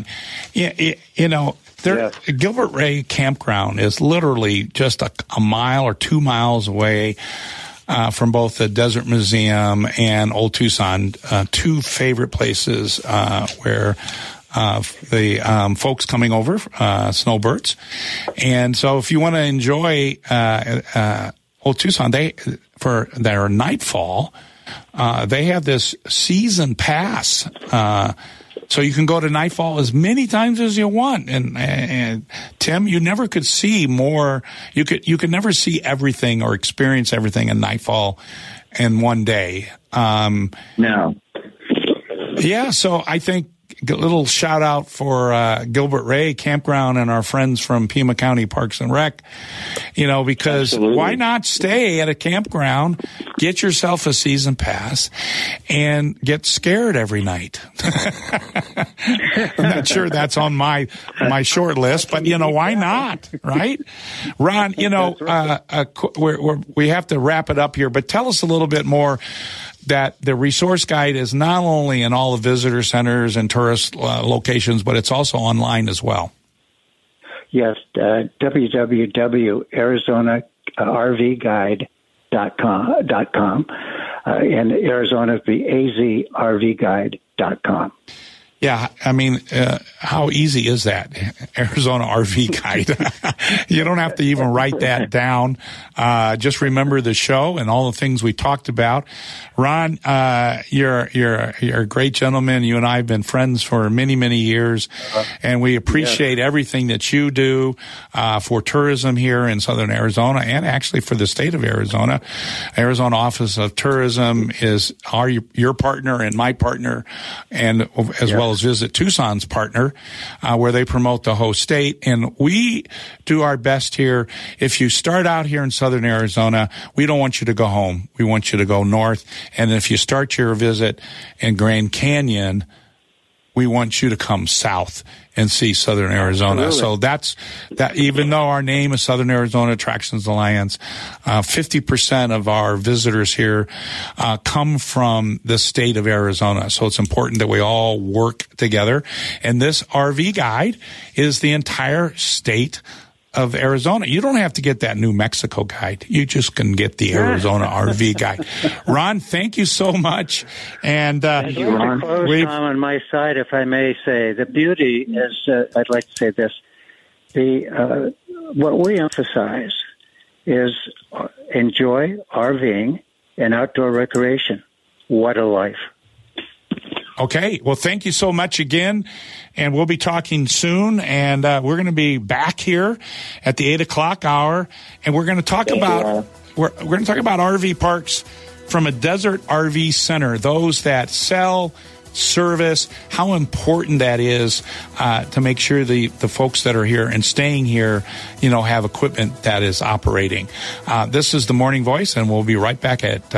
Gilbert Ray Campground is literally just a mile or 2 miles away from both the Desert Museum and Old Tucson, two favorite places where the folks coming over, snowbirds. And so if you want to enjoy Old Tucson, for their nightfall, they have this season pass. So you can go to nightfall as many times as you want. And Tim, you never could see more. You could never see everything or experience everything in nightfall in one day. No. Yeah. So I think a little shout out for Gilbert Ray Campground and our friends from Pima County Parks and Rec, because Absolutely. Why not stay at a campground, get yourself a season pass, and get scared every night? I'm not sure that's on my short list, but why not, right? Ron, we have to wrap it up here, but tell us a little bit more. That the resource guide is not only in all the visitor centers and tourist locations, but it's also online as well. Yes, www.ArizonaRVGuide.com, and Arizona the AZRVGuide.com. Yeah, I mean, how easy is that? Arizona RV Guide. You don't have to even write that down. Just remember the show and all the things we talked about. Ron, you're a great gentleman. You and I have been friends for many, many years, and we appreciate everything that you do for tourism here in Southern Arizona and actually for the state of Arizona. Arizona Office of Tourism is your partner and my partner, and as well as Visit Tucson's partner, where they promote the host state. And we do our best here. If you start out here in Southern Arizona, we don't want you to go home. We want you to go north. And if you start your visit in Grand Canyon, we want you to come south and see Southern Arizona. Absolutely. So that's that. Even though our name is Southern Arizona Attractions Alliance, 50% of our visitors here come from the state of Arizona. So it's important that we all work together. And this RV guide is the entire state of Arizona. You don't have to get that New Mexico guide. You just can get the Arizona RV guide. Ron, thank you so much. And thank you, Ron. Tom, on my side, if I may say, the beauty is, I'd like to say this, what we emphasize is enjoy RVing and outdoor recreation. What a life. Okay. Well, thank you so much again. And we'll be talking soon. And we're going to be back here at the 8:00 hour. And we're going to talk about we're going to talk about RV parks from a Desert RV Center. Those that sell, service, how important that is to make sure the folks that are here and staying here, have equipment that is operating. This is the Morning Voice, and we'll be right back at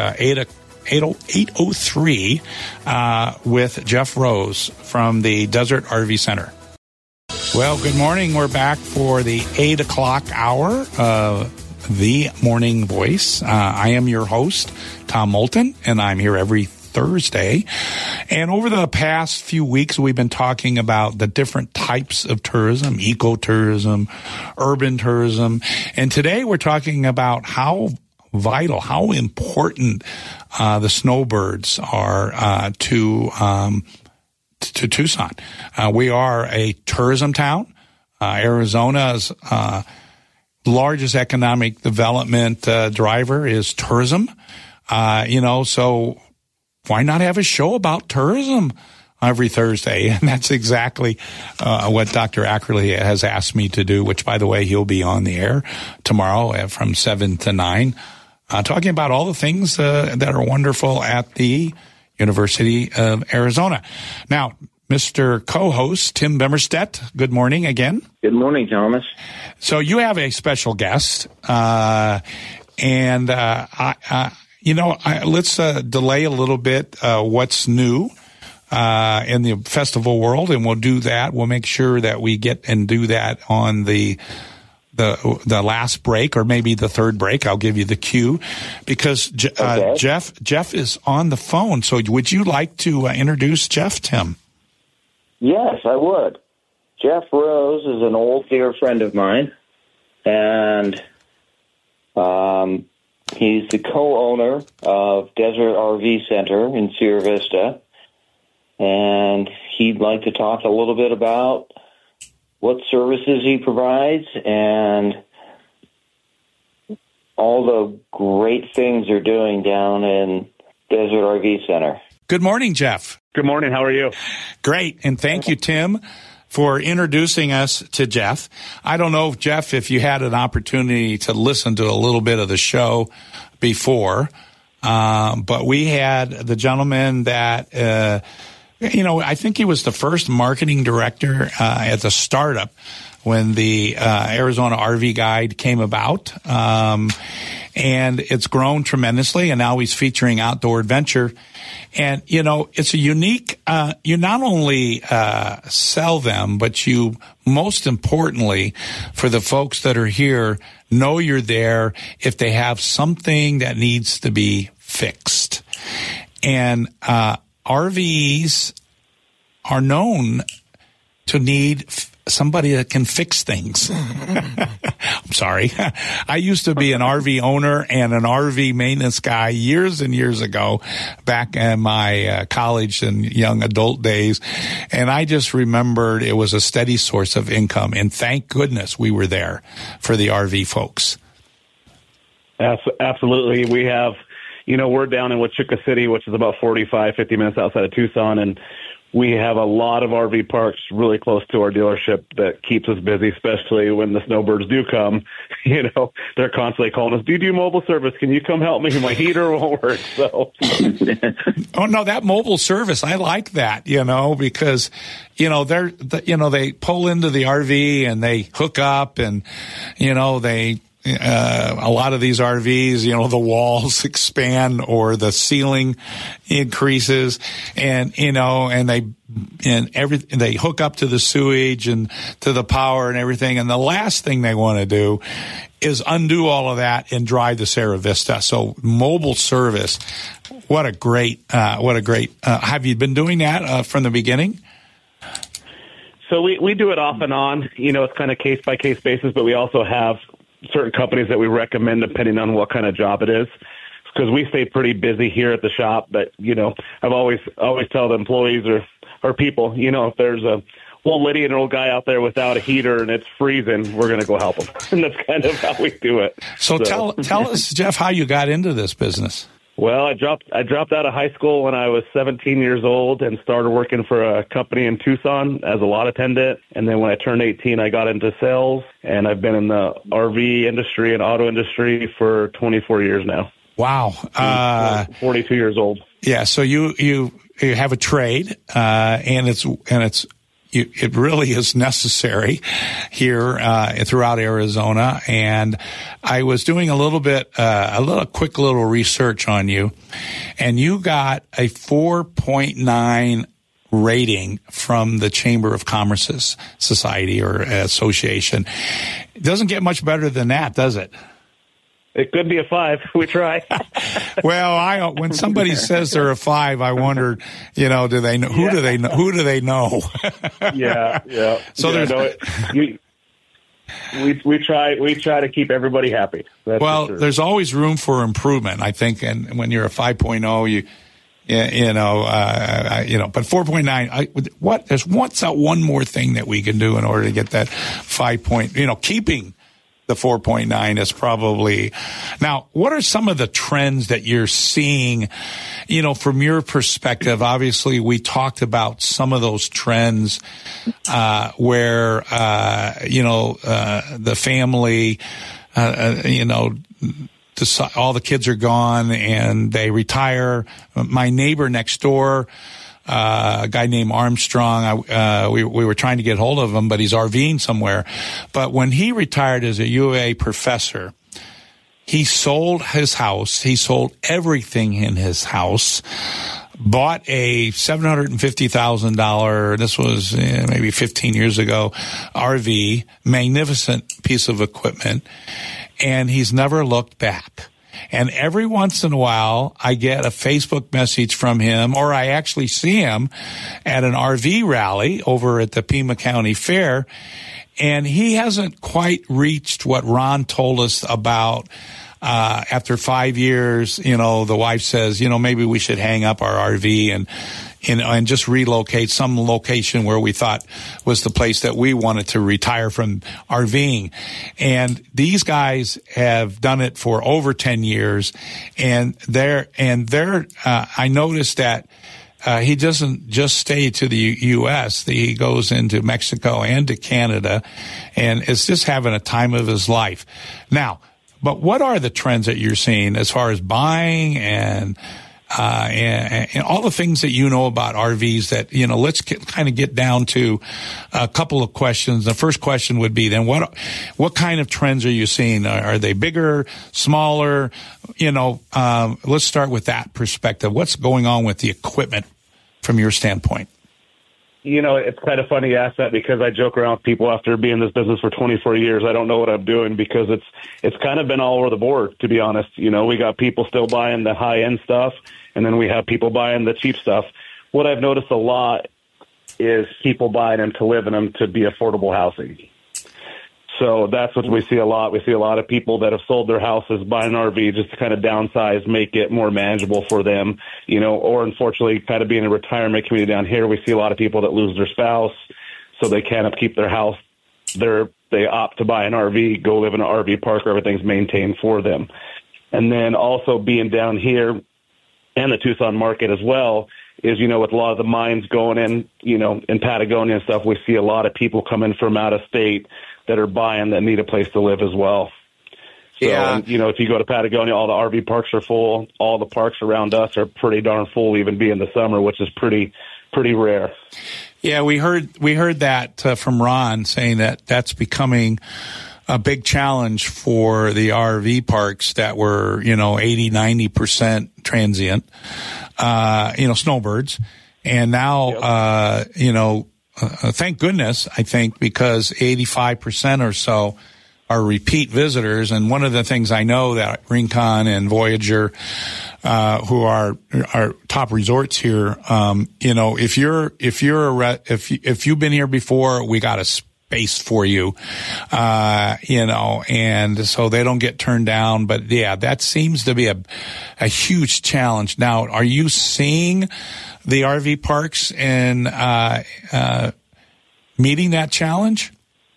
8:03 with Jeff Rose from the Desert RV Center. Well, good morning. We're back for the 8:00 hour of the Morning Voice. I am your host, Tom Moulton, and I'm here every Thursday. And over the past few weeks, we've been talking about the different types of tourism, ecotourism, urban tourism. And today we're talking about vital, how important the snowbirds are to Tucson. We are a tourism town. Arizona's largest economic development driver is tourism. So why not have a show about tourism every Thursday? And that's exactly what Dr. Ackerley has asked me to do, which, by the way, he'll be on the air tomorrow from 7 to 9, talking about all the things that are wonderful at the University of Arizona. Now, Mr. Co-host Tim Bemerstedt, good morning again. Good morning, Thomas. So you have a special guest, let's delay a little bit what's new in the festival world, and we'll do that. We'll make sure that we get and do that on the last break, or maybe the third break. I'll give you the cue, because okay. Jeff is on the phone. So would you like to introduce Jeff, Tim? Yes, I would. Jeff Rose is an old dear friend of mine, and he's the co-owner of Desert RV Center in Sierra Vista, and he'd like to talk a little bit about what services he provides and all the great things they're doing down in Desert RV Center. Good morning, Jeff. Good morning. How are you? Great. And thank you, Tim, for introducing us to Jeff. I don't know, Jeff, if you had an opportunity to listen to a little bit of the show before, but we had the gentleman that, I think he was the first marketing director at the startup when the Arizona RV Guide came about. And it's grown tremendously, and now he's featuring Outdoor Adventure. And, it's a unique, you not only sell them, but you, most importantly, for the folks that are here, know you're there if they have something that needs to be fixed. And RVs are known to need somebody that can fix things. I'm sorry. I used to be an RV owner and an RV maintenance guy years and years ago, back in my college and young adult days. And I just remembered it was a steady source of income. And thank goodness we were there for the RV folks. Absolutely. We have, we're down in Huachuca City, which is about 45, 50 minutes outside of Tucson. And we have a lot of RV parks really close to our dealership that keeps us busy, especially when the snowbirds do come. They're constantly calling us, do you do mobile service? Can you come help me? My heater won't work. So, oh no, that mobile service, I like that, because, they pull into the RV and they hook up and, they, a lot of these RVs, the walls expand or the ceiling increases, and they hook up to the sewage and to the power and everything. And the last thing they want to do is undo all of that and drive to Sierra Vista. So mobile service, what a great, have you been doing that from the beginning? So we do it off and on, it's kind of case by case basis, but we also have certain companies that we recommend depending on what kind of job it is, because we stay pretty busy here at the shop. But, I've always tell the employees or people, if there's a old lady and an old guy out there without a heater and it's freezing, we're going to go help them. And that's kind of how we do it. So tell us, Jeff, how you got into this business. Well, I dropped out of high school when I was 17 years old and started working for a company in Tucson as a lot attendant. And then when I turned 18, I got into sales, and I've been in the RV industry and auto industry for 24 years now. Wow. 42 years old. Yeah. So you have a trade, and it really is necessary here throughout Arizona. And I was doing a quick little research on you, and you got a 4.9 rating from the Chamber of Commerce's Society or Association. It doesn't get much better than that, does it? It could be a 5. We try. Well, when somebody says they're a 5, I wonder, do they know? Who do they know? Yeah. So we try to keep everybody happy. That's well, for sure. There's always room for improvement, I think. And when you're a 5.0, but 4.9, there's one more thing that we can do in order to get that 5 point, keeping the 4.9 is probably. Now, what are some of the trends that you're seeing, from your perspective? Obviously, we talked about some of those trends, where, the family, all the kids are gone and they retire. My neighbor next door, a guy named Armstrong, we were trying to get hold of him, but he's RVing somewhere. But when he retired as a UA professor, he sold his house. He sold everything in his house, bought a $750,000, this was maybe 15 years ago, RV, magnificent piece of equipment, and he's never looked back. And every once in a while, I get a Facebook message from him, or I actually see him at an RV rally over at the Pima County Fair, and he hasn't quite reached what Ron told us about. After 5 years, the wife says, maybe we should hang up our RV and just relocate some location where we thought was the place that we wanted to retire from RVing. And these guys have done it for over 10 years. And I noticed that he doesn't just stay to the U.S. He goes into Mexico and to Canada, and is just having a time of his life. Now, but what are the trends that you're seeing as far as buying and all the things that you know about RVs that, let's kind of get down to a couple of questions. The first question would be then what kind of trends are you seeing? Are they bigger, smaller? Let's start with that perspective. What's going on with the equipment from your standpoint? It's kind of funny you ask that, because I joke around with people after being in this business for 24 years. I don't know what I'm doing, because it's kind of been all over the board, to be honest. We got people still buying the high-end stuff, and then we have people buying the cheap stuff. What I've noticed a lot is people buying them to live in them to be affordable housing. So that's what we see a lot. We see a lot of people that have sold their houses, buy an RV just to kind of downsize, make it more manageable for them, or unfortunately kind of being a retirement community down here, we see a lot of people that lose their spouse, so they can't upkeep their house. They opt to buy an RV, go live in an RV park where everything's maintained for them. And then also being down here and the Tucson market as well is, with a lot of the mines going in, in Patagonia and stuff, we see a lot of people coming from out of state that are buying that need a place to live as well. So, yeah. If you go to Patagonia, all the RV parks are full. All the parks around us are pretty darn full, even being the summer, which is pretty rare. Yeah, we heard that from Ron, saying that that's becoming a big challenge for the RV parks that were, 80, 90% transient, snowbirds. And now, yep. Thank goodness, I think, because 85% or so are repeat visitors. And one of the things I know that Rincon and Voyager, who are top resorts here, if you've been here before, we got a space for you, and so they don't get turned down. But yeah, that seems to be a huge challenge. Now, are you seeing the RV parks and meeting that challenge?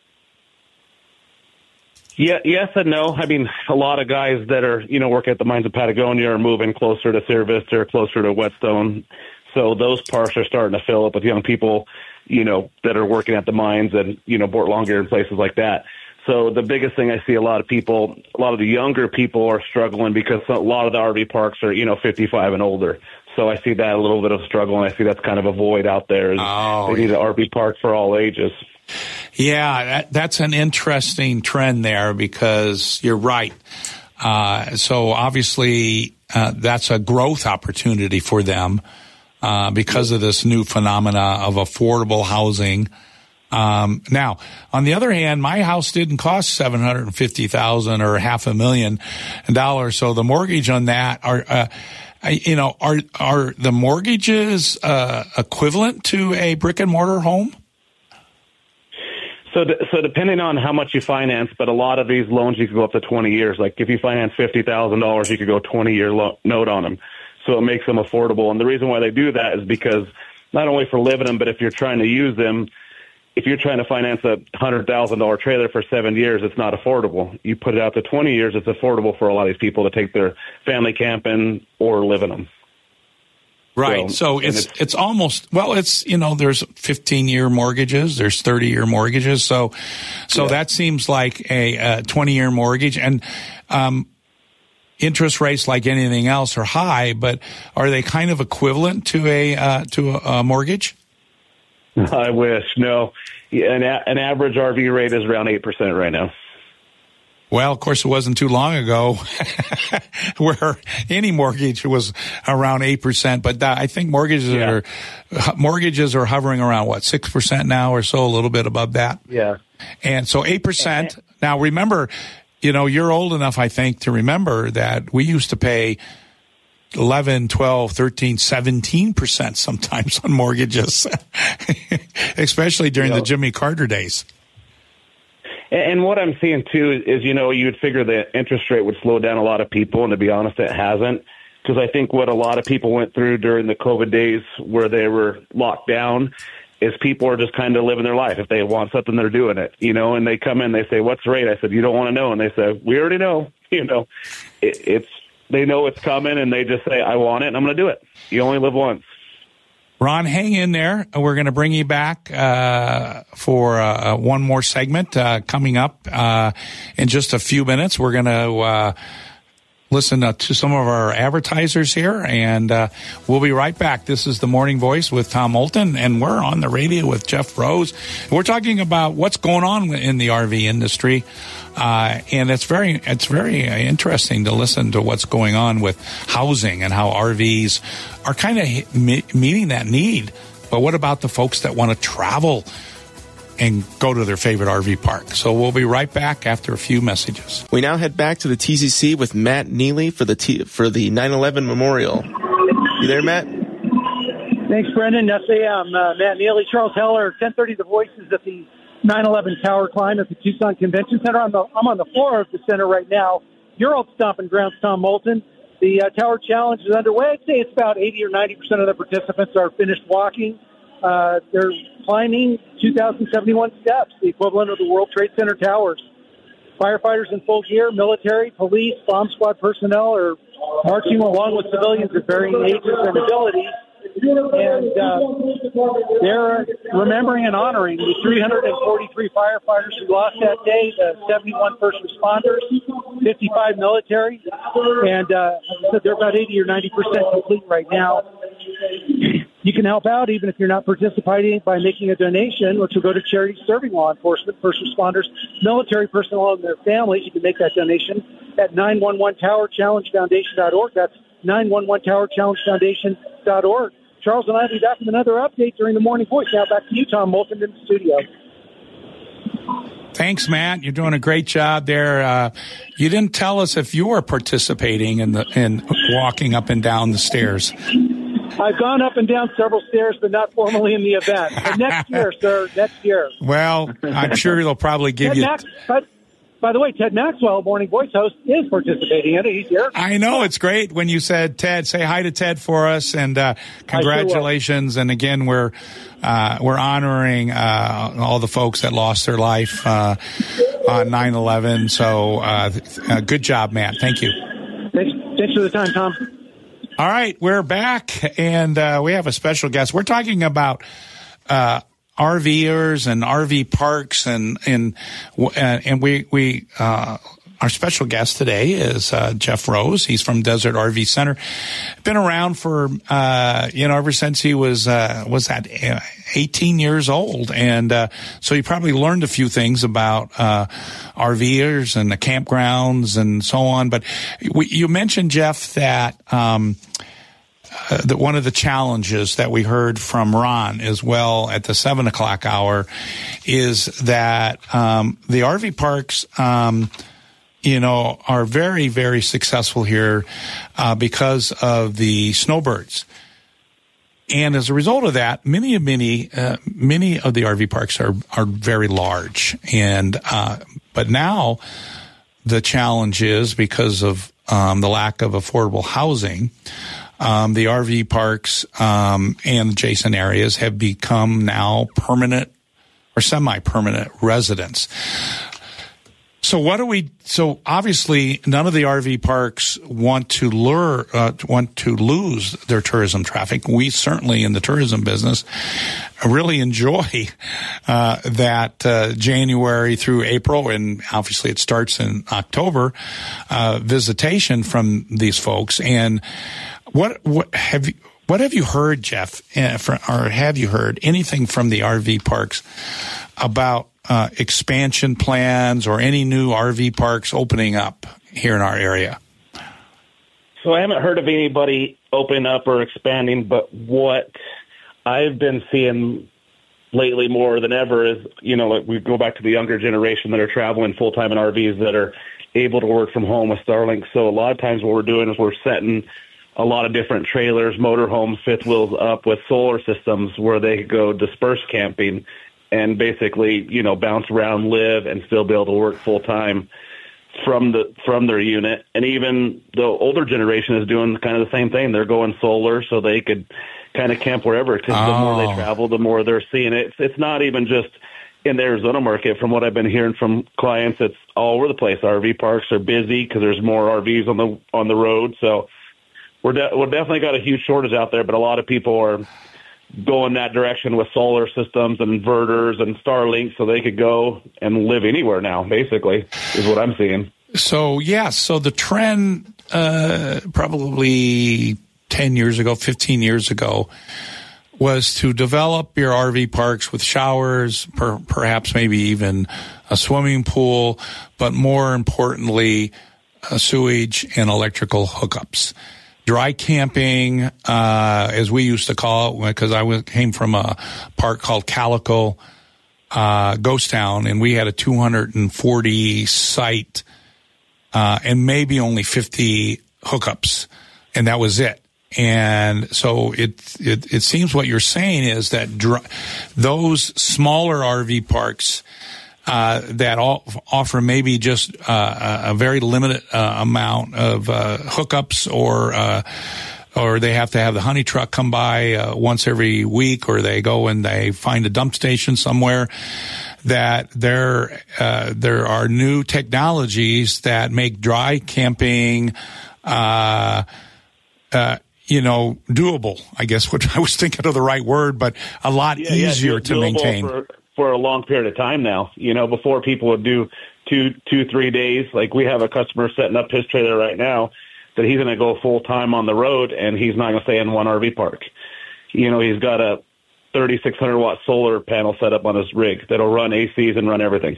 Yeah, yes and no. I mean, a lot of guys that are, working at the mines of Patagonia are moving closer to Sierra Vista or closer to Whetstone. So those parks are starting to fill up with young people, that are working at the mines and, Bort Longyear and places like that. So the biggest thing I see a lot of the younger people are struggling because a lot of the RV parks are, 55 and older. So I see that a little bit of struggle, and I see that's kind of a void out there. They need an RV park for all ages. Yeah, that's an interesting trend there, because you're right. So obviously that's a growth opportunity for them because of this new phenomena of affordable housing. Now, on the other hand, my house didn't cost $750,000 or $500,000, so the mortgage on that are the mortgages equivalent to a brick and mortar home? So depending on how much you finance, but a lot of these loans you can go up to 20 years. Like if you finance $50,000, you could go 20-year note on them. So it makes them affordable. And the reason why they do that is because not only for living them, but if you're trying to use them, if you're trying to finance a $100,000 trailer for 7 years, it's not affordable. You put it out to 20 years, it's affordable for a lot of these people to take their family camping or live in them. Right. So it's almost, well, it's, there's 15-year mortgages, there's 30-year mortgages. So that seems like a 20-year mortgage. And interest rates, like anything else, are high, but are they kind of equivalent to a mortgage? I wish. No. An average RV rate is around 8% right now. Well, of course, it wasn't too long ago where any mortgage was around 8%. But I think mortgages are hovering around 6% now or so, a little bit above that. Yeah. And so 8%. Now, remember, you're old enough, I think, to remember that we used to pay 11, 12, 13, 17% sometimes on mortgages, especially during the Jimmy Carter days. And what I'm seeing, too, is, you'd figure the interest rate would slow down a lot of people, and to be honest, it hasn't. Because I think what a lot of people went through during the COVID days where they were locked down is people are just kind of living their life. If they want something, they're doing it, and they come in, they say, what's the rate? I said, you don't want to know. And they say, we already know. They know it's coming, and they just say, I want it, and I'm going to do it. You only live once. Ron, hang in there. We're going to bring you back for one more segment coming up in just a few minutes. We're going to listen to some of our advertisers here, and we'll be right back. This is The Morning Voice with Tom Moulton, and we're on the radio with Jeff Rose. We're talking about what's going on in the RV industry, and it's very interesting to listen to what's going on with housing and how RVs are kind of meeting that need. But what about the folks that want to travel and go to their favorite RV park? So we'll be right back after a few messages. We now head back to the TCC with Matt Neely for the 9/11 Memorial. You there, Matt? Thanks, Brendan. Yes, I am. Matt Neely, Charles Heller, 1030 The Voice is at the 9/11 Tower Climb at the Tucson Convention Center. I'm on the floor of the center right now. Your old stomping grounds, Tom Moulton. The Tower Challenge is underway. I'd say it's about 80 or 90% of the participants are finished walking. They're climbing 2,071 steps, the equivalent of the World Trade Center towers. Firefighters in full gear, military, police, bomb squad personnel are marching along with civilians of varying ages and abilities. And they're remembering and honoring the 343 firefighters who lost that day, the 71 first responders, 55 military, and they're about 80 or 90% complete right now. You can help out even if you're not participating by making a donation, which will go to charities serving law enforcement, first responders, military personnel, and their families. You can make that donation at 911towerchallengefoundation.org. That's 911towerchallengefoundation.org. Charles and I will be back with another update during the Morning Voice. Now back to you, Tom Moulton, in the studio. Thanks, Matt. You're doing a great job there. You didn't tell us if you were participating in walking up and down the stairs. I've gone up and down several stairs, but not formally in the event. But next year, sir, next year. Well, I'm sure they'll probably give you... By the way, Ted Maxwell, Morning Voice host, is participating in it. He's here. I know. It's great when you said Ted. Say hi to Ted for us, and congratulations. And again, we're honoring all the folks that lost their life on 9/11. So good job, Matt. Thank you. Thanks for the time, Tom. All right, we're back, and we have a special guest. We're talking about RVers and RV parks, and we our special guest today is Jeff Rose. He's from Desert RV Center. Been around for ever since he was 18 years old, and so he probably learned a few things about RVers and the campgrounds and so on. But you mentioned, Jeff, that that one of the challenges that we heard from Ron as well at the 7:00 hour is that the RV parks, are very, very successful here because of the snowbirds. And as a result of that, many of the RV parks are very large. And, but now the challenge is because of, the lack of affordable housing, the RV parks, and adjacent areas have become now permanent or semi-permanent residents. So so obviously none of the RV parks want to lose their tourism traffic. We certainly in the tourism business really enjoy, that, January through April, and obviously it starts in October, visitation from these folks. And what have you heard, Jeff, or have you heard anything from the RV parks about expansion plans or any new RV parks opening up here in our area? So I haven't heard of anybody opening up or expanding, but what I've been seeing lately more than ever is, like we go back to the younger generation that are traveling full-time in RVs that are able to work from home with Starlink. So a lot of times what we're doing is we're setting a lot of different trailers, motorhomes, fifth wheels up with solar systems where they could go disperse camping and basically, bounce around, live, and still be able to work full time from their unit. And even the older generation is doing kind of the same thing. They're going solar so they could kind of camp wherever, because the more they travel, the more they're seeing it. It's not even just in the Arizona market. From what I've been hearing from clients, it's all over the place. RV parks are busy because there's more RVs on the road. So we're definitely got a huge shortage out there, but a lot of people are going that direction with solar systems and inverters and Starlink so they could go and live anywhere now, basically, is what I'm seeing. So, so the trend probably 10 years ago, 15 years ago, was to develop your RV parks with showers, perhaps maybe even a swimming pool, but more importantly, sewage and electrical hookups. Dry camping, as we used to call it, because I came from a park called Calico, Ghost Town, and we had a 240 site, and maybe only 50 hookups, and that was it. And so it seems what you're saying is that those smaller RV parks, that offer maybe just a very limited amount of hookups, or they have to have the honey truck come by once every week, or they go and they find a dump station somewhere, that there are new technologies that make dry camping doable, I guess, which I was thinking of the right word, but a lot easier to maintain. For a long period of time now. Before people would do 2-3 days. Like we have a customer setting up his trailer right now that he's going to go full time on the road, and he's not going to stay in one RV park. He's got a 3,600 watt solar panel set up on his rig that'll run ACs and run everything.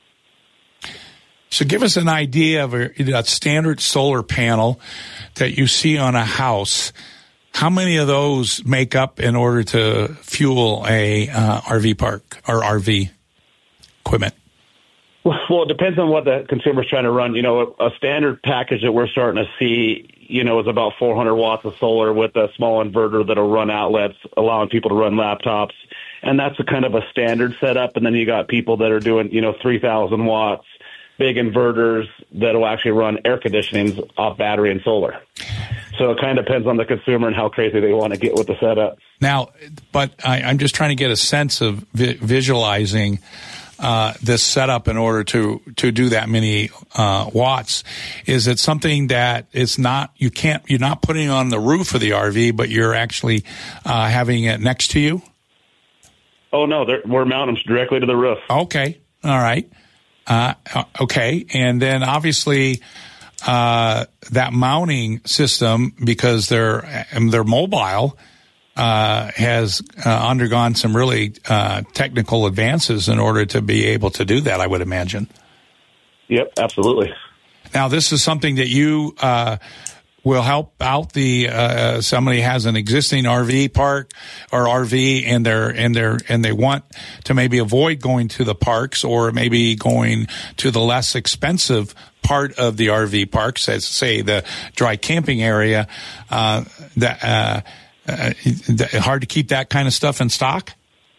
So give us an idea of a standard solar panel that you see on a house. How many of those make up in order to fuel a RV park or RV equipment? Well, it depends on what the consumer's trying to run. A standard package that we're starting to see, is about 400 watts of solar with a small inverter that'll run outlets, allowing people to run laptops. And that's a kind of a standard setup. And then you got people that are doing, 3,000 watts, big inverters that'll actually run air conditionings off battery and solar. So it kind of depends on the consumer and how crazy they want to get with the setup. Now, but I'm just trying to get a sense of visualizing this setup in order to do that many watts. Is it something that it's not, you're not putting it on the roof of the RV, but you're actually having it next to you? Oh, no, we're mounting them directly to the roof. Okay. All right. Okay. And then obviously, that mounting system, because they're mobile, has undergone some really technical advances in order to be able to do that, I would imagine. Yep, absolutely. Now, this is something that you will help out somebody has an existing RV park or RV and they want to maybe avoid going to the parks or maybe going to the less expensive part of the RV parks, as say the dry camping area, hard to keep that kind of stuff in stock?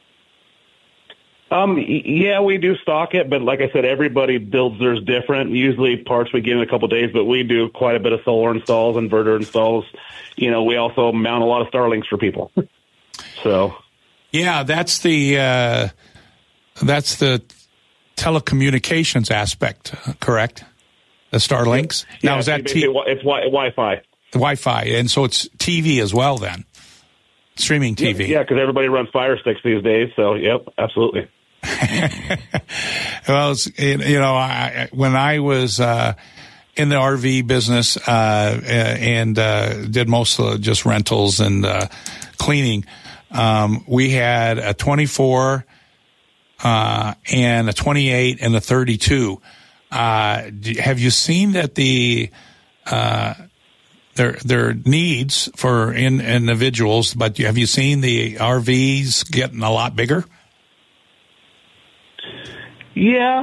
Yeah, we do stock it, but like I said, everybody builds theirs different. Usually parts we get in a couple of days, but we do quite a bit of solar installs, inverter installs. You know, we also mount a lot of Starlinks for people. So, yeah, that's the telecommunications aspect, correct? The Starlinks. Yeah, now is that it's Wi-Fi? Wi-Fi, and so it's TV as well then. Streaming TV. Yeah, because everybody runs Fire Sticks these days. So, yep, absolutely. Well, when I was in the RV business and did most of just rentals and cleaning, we had a 24 and a 28 and a 32. Have you seen that their needs for individuals, but have you seen the RVs getting a lot bigger? Yeah,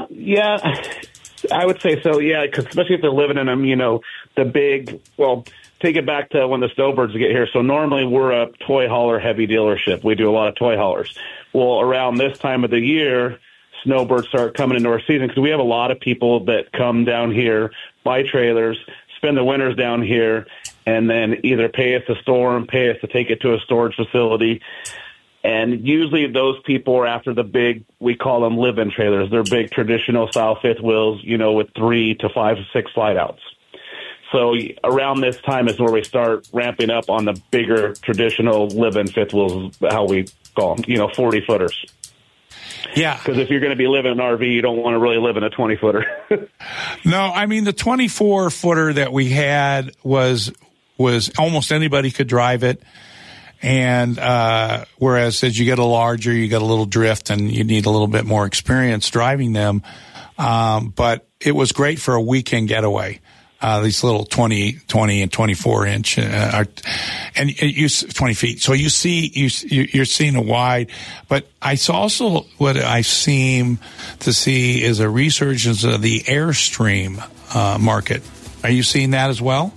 I would say so, yeah, because especially if they're living in them, the big, take it back to when the snowbirds get here. So normally we're a toy hauler heavy dealership. We do a lot of toy haulers. Well, around this time of the year, snowbirds start coming into our season because we have a lot of people that come down here, buy trailers, spend the winters down here, and then either pay us to store them, pay us to take it to a storage facility. And usually those people are after the big, we call them live-in trailers. They're big traditional style fifth wheels, with 3 to 5 to 6 slide outs. So around this time is where we start ramping up on the bigger traditional live-in fifth wheels, how we call them, 40-footers. Yeah. Because if you're going to be living in an RV, you don't want to really live in a 20-footer. No, I mean, the 24-footer that we had was almost anybody could drive it. And whereas as you get a larger, you get a little drift and you need a little bit more experience driving them. But it was great for a weekend getaway. These little 20 and 24 inch, and you 20 feet. So you're seeing a wide, but what I seem to see is a resurgence of the Airstream market. Are you seeing that as well?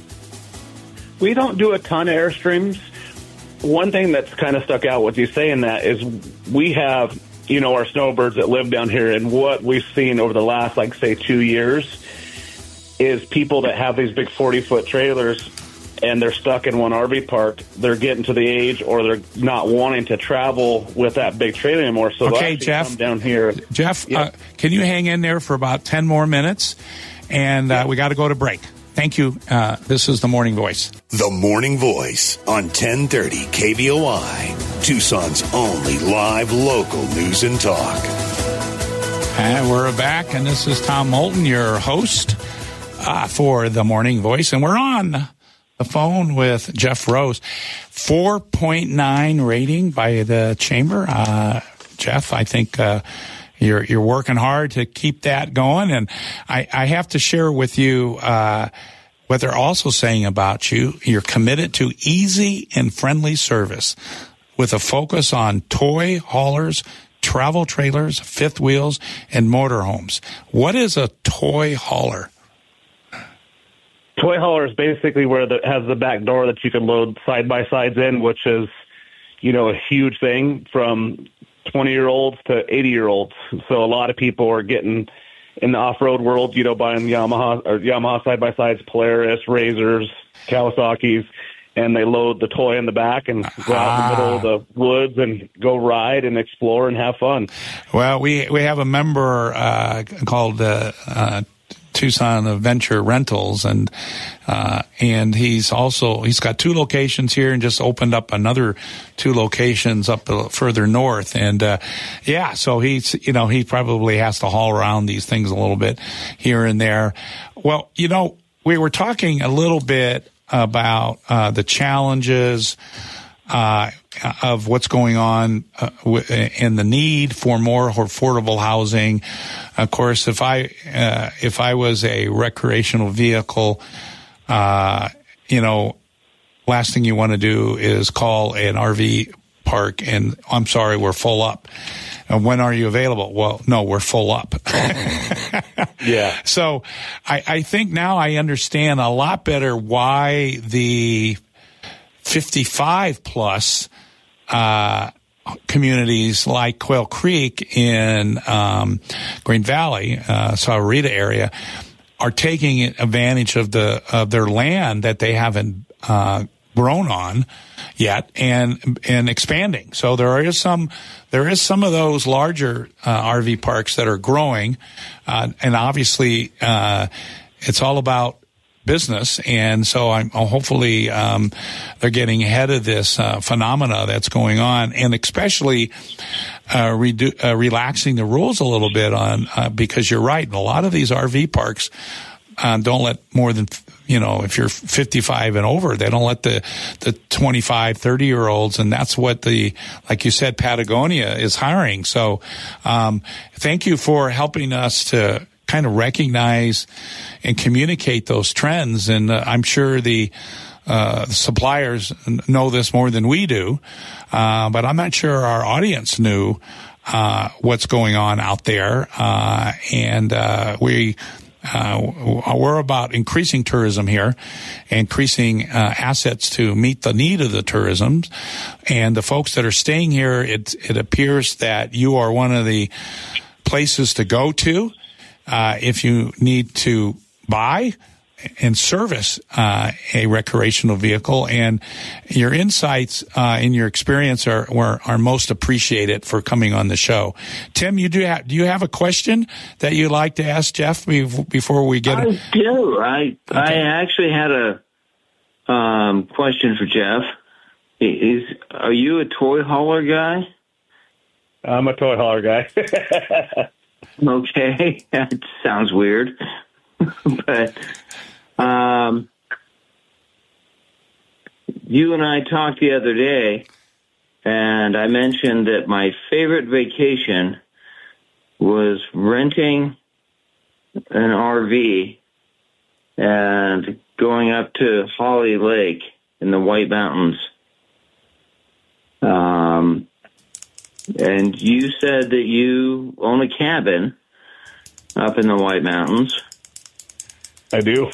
We don't do a ton of Airstreams. One thing that's kind of stuck out with you saying that is we have, our snowbirds that live down here, and what we've seen over the last, 2 years is people that have these big 40-foot trailers and they're stuck in one RV park. They're getting to the age or they're not wanting to travel with that big trailer anymore. So okay, Jeff, come down here. Jeff, can you hang in there for about 10 more minutes? And we got to go to break. Thank you. This is The Morning Voice. The Morning Voice on 1030 KBOI, Tucson's only live local news and talk. And we're back, and this is Tom Moulton, your host for The Morning Voice. And we're on the phone with Jeff Rose. 4.9 rating by the Chamber. Jeff, I think you're working hard to keep that going. And I have to share with you what they're also saying about you. You're committed to easy and friendly service with a focus on toy haulers, travel trailers, fifth wheels, and motorhomes. What is a toy hauler? Toy hauler is basically where it has the back door that you can load side-by-sides in, which is, a huge thing from 20-year-olds to 80-year-olds. So a lot of people are getting in the off-road world, buying Yamaha side-by-sides, Polaris, Razors, Kawasaki's, and they load the toy in the back and go out in the middle of the woods and go ride and explore and have fun. Well, we have a member called Tucson Adventure Rentals, and he's got 2 locations here and just opened up another 2 locations up further north. And so he probably has to haul around these things a little bit here and there. Well, we were talking a little bit about the challenges of what's going on and the need for more affordable housing. Of course, if I was a recreational vehicle, last thing you want to do is call an RV park and, I'm sorry, we're full up. And when are you available? Well, no, we're full up. Yeah. So I think now I understand a lot better why the 55 plus communities like Quail Creek in Green Valley, Sahuarita area, are taking advantage of their land that they haven't grown on yet and expanding. So there is some of those larger RV parks that are growing, and obviously it's all about business, and so I'm hopefully they're getting ahead of this phenomena that's going on, and especially relaxing the rules a little bit on because you're right, a lot of these RV parks don't let more than, if you're 55 and over, they don't let the 25, 30-year-olds, and that's what like you said, Patagonia is hiring. So thank you for helping us to kind of recognize and communicate those trends. And I'm sure the suppliers know this more than we do, but I'm not sure our audience knew what's going on out there. And we're about increasing tourism here, increasing assets to meet the need of the tourism. And the folks that are staying here, it appears that you are one of the places to go to if you need to buy and service a recreational vehicle. And your insights and your experience are most appreciated for coming on the show. Tim, do you have a question that you'd like to ask Jeff before we get it? I do. I actually had a question for Jeff. Are you a toy hauler guy? I'm a toy hauler guy. Okay, that sounds weird, but you and I talked the other day, and I mentioned that my favorite vacation was renting an RV and going up to Holly Lake in the White Mountains. And you said that you own a cabin up in the White Mountains. I do.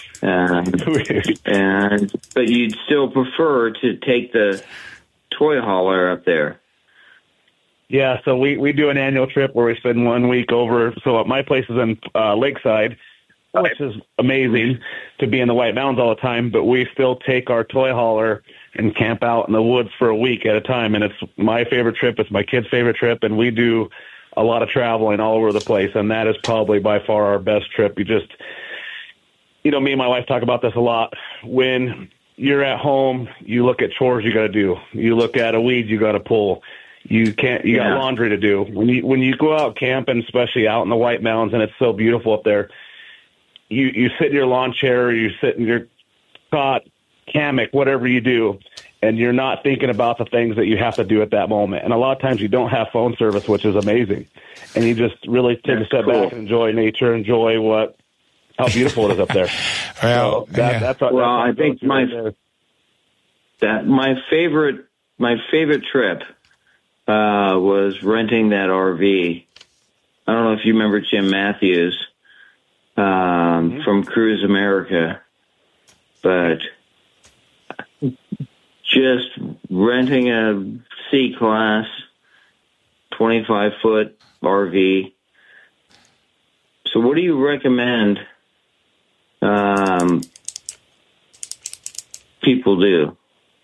But you'd still prefer to take the toy hauler up there. Yeah, so we do an annual trip where we spend 1 week over. So my place is in Lakeside, which is amazing to be in the White Mountains all the time, but we still take our toy hauler and camp out in the woods for a week at a time. And it's my favorite trip. It's my kids' favorite trip. And we do a lot of traveling all over the place. And that is probably by far our best trip. Me and my wife talk about this a lot. When you're at home, you look at chores you got to do. You look at a weed you got to pull. You got laundry to do. When you go out camping, especially out in the White Mountains, and it's so beautiful up there, you sit in your lawn chair, you sit in your cot, hammock, whatever you do, and you're not thinking about the things that you have to do at that moment. And a lot of times you don't have phone service, which is amazing. And you just really take a step back and enjoy nature, enjoy how beautiful it is up there. Well, I think my favorite trip was renting that RV. I don't know if you remember Jim Matthews from Cruise America, but just renting a C-Class 25-foot RV. So what do you recommend people do?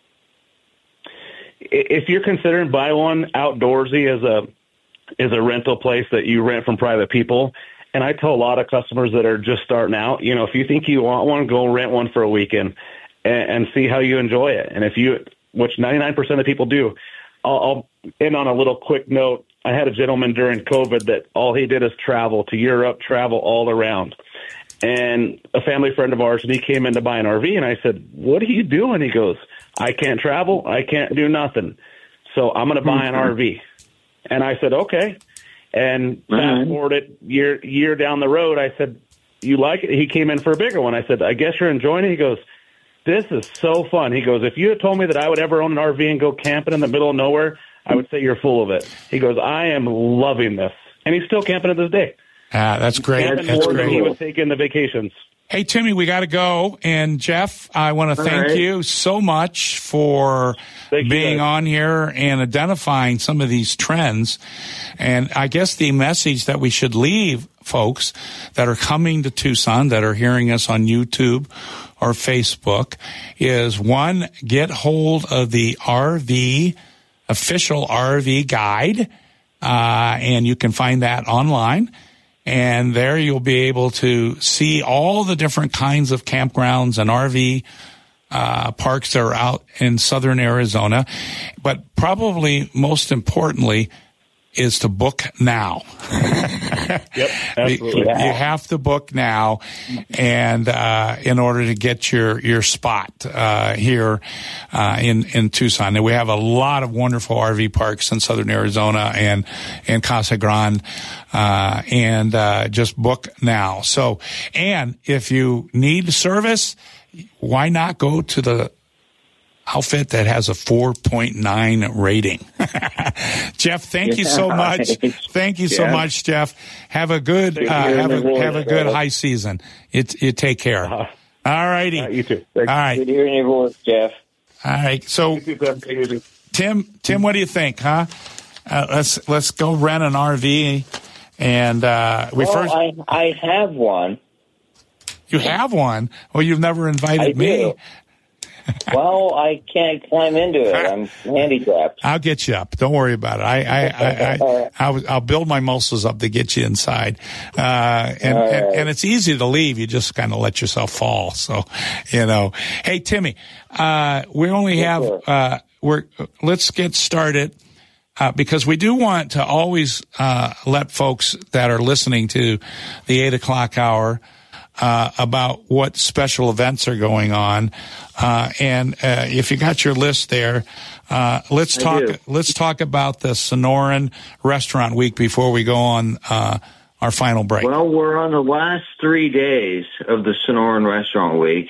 If you're considering buy one, Outdoorsy is a rental place that you rent from private people. And I tell a lot of customers that are just starting out, if you think you want one, go rent one for a weekend and see how you enjoy it. And which 99% of people do. I'll end on a little quick note. I had a gentleman during COVID that all he did is travel to Europe, travel all around. And a family friend of ours, and he came in to buy an RV, and I said, "What are you doing?" He goes, "I can't travel. I can't do nothing. So I'm going to buy an RV." And I said, "Okay." And fast forward it year down the road, I said, "You like it?" He came in for a bigger one. I said, "I guess you're enjoying it." He goes, "This is so fun." He goes, "If you had told me that I would ever own an RV and go camping in the middle of nowhere, I would say you're full of it." He goes, "I am loving this." And he's still camping to this day. That's great. That's great. He was taking the vacations. Hey, Timmy, we got to go. And Jeff, I want to thank you so much for being on here and identifying some of these trends. And I guess the message that we should leave folks that are coming to Tucson, that are hearing us on YouTube or Facebook, is one, get hold of the official RV guide, and you can find that online. And there you'll be able to see all the different kinds of campgrounds and RV parks that are out in southern Arizona. But probably most importantly is to book now. Yep, absolutely. You have to book now, and in order to get your spot here in Tucson. And we have a lot of wonderful RV parks in southern Arizona and in Casa Grande, and just book now. So, and if you need service, why not go to the outfit that has a 4.9 rating? Jeff, thank you so much. Thank you so much, Jeff. Have a good have a good high season. You take care. All righty. You too. All right. Good hearing your voice, Jeff. All right. So, Tim, what do you think? Huh? Let's go rent an RV, and I have one. You have one? Well, you've never invited me. Do. Well, I can't climb into it. I'm handicapped. I'll get you up. Don't worry about it. I'll build my muscles up to get you inside. And it's easy to leave. You just kind of let yourself fall. So, Hey, Timmy, we only have, let's get started. Because we do want to always, let folks that are listening to the 8:00 hour, about what special events are going on. And if you got your list there, let's talk about the Sonoran Restaurant Week before we go on our final break. Well, we're on the last 3 days of the Sonoran Restaurant Week.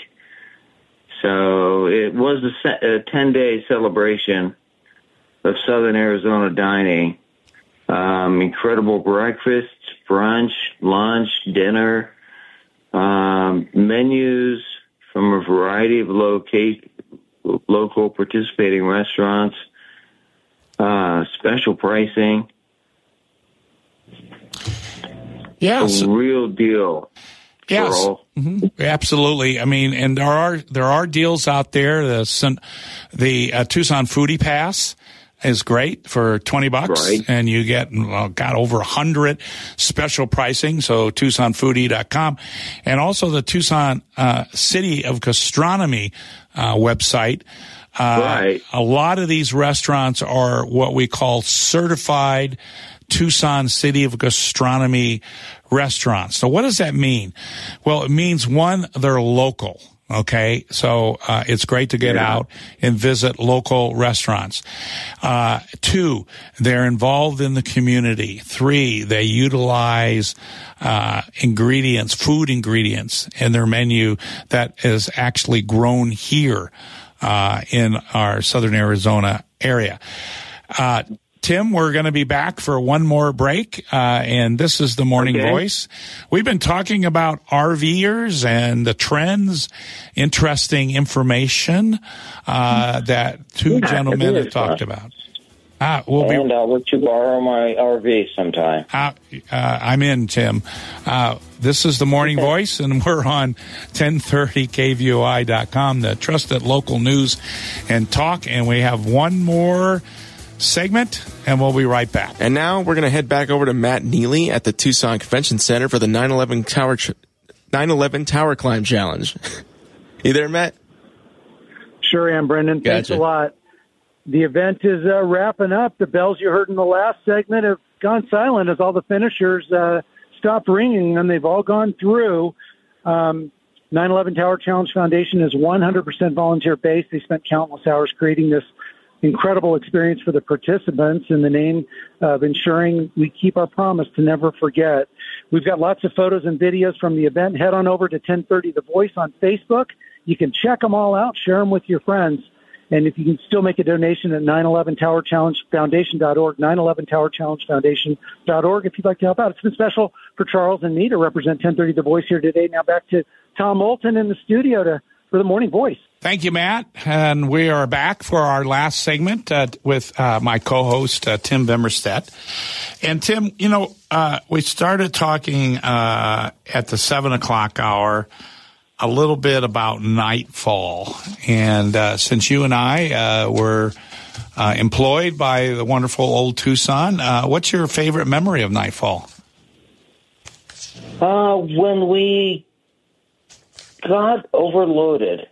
So it was a 10-day celebration of Southern Arizona dining. Incredible breakfasts, brunch, lunch, dinner, menus from a variety of local participating restaurants, special pricing. Yes. A real deal. Yes. Mm-hmm. Absolutely. I mean, and there are deals out there. The Tucson Foodie Pass is great for $20, right, and you get got over 100 special pricing. So TucsonFoodie.com, and also the Tucson City of Gastronomy website. Right. A lot of these restaurants are what we call certified Tucson City of Gastronomy restaurants. So what does that mean? Well, it means, one, they're local. Okay, so it's great to get out and visit local restaurants. 2, they're involved in the community. 3, they utilize food ingredients in their menu that is actually grown here in our southern Arizona area. Tim, we're going to be back for one more break, and this is the Morning Voice. We've been talking about RVers and the trends, interesting information that two gentlemen have talked about. I'll let you borrow my RV sometime. I'm in, Tim. This is the Morning Voice, and we're on 1030kvoi.com, the trusted local news and talk, and we have one more segment, and we'll be right back. And now we're going to head back over to Matt Neely at the Tucson Convention Center for the 9/11 Tower Climb Challenge. You there, Matt? Sure am, Brendan. Gotcha. Thanks a lot. The event is wrapping up. The bells you heard in the last segment have gone silent as all the finishers stopped ringing, and they've all gone through. 9/11 Tower Challenge Foundation is 100% volunteer-based. They spent countless hours creating this incredible experience for the participants in the name of ensuring we keep our promise to never forget. We've got lots of photos and videos from the event. Head on over to 1030 The Voice on Facebook. You can check them all out, share them with your friends. And if you can still make a donation at 9/11towerchallengefoundation.org, 9/11towerchallengefoundation.org if you'd like to help out. It's been special for Charles and me to represent 1030 The Voice here today. Now back to Tom Moulton in the studio for the Morning Voice. Thank you, Matt. And we are back for our last segment with my co-host, Tim Bemerstedt. And Tim, we started talking at the 7 o'clock hour a little bit about Nightfall. And since you and I were employed by the wonderful old Tucson, what's your favorite memory of Nightfall? When we got overloaded.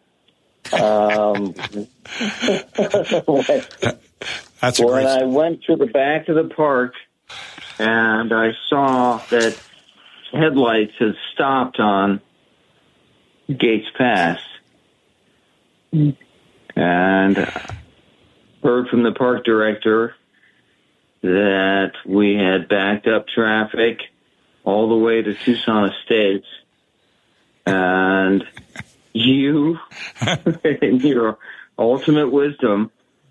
That's when I went to the back of the park and I saw that headlights had stopped on Gates Pass and heard from the park director that we had backed up traffic all the way to Tucson Estates, and you, in your ultimate wisdom,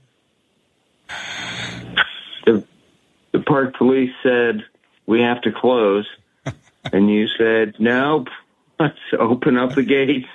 the park police said, we have to close. And you said, nope, let's open up the gates.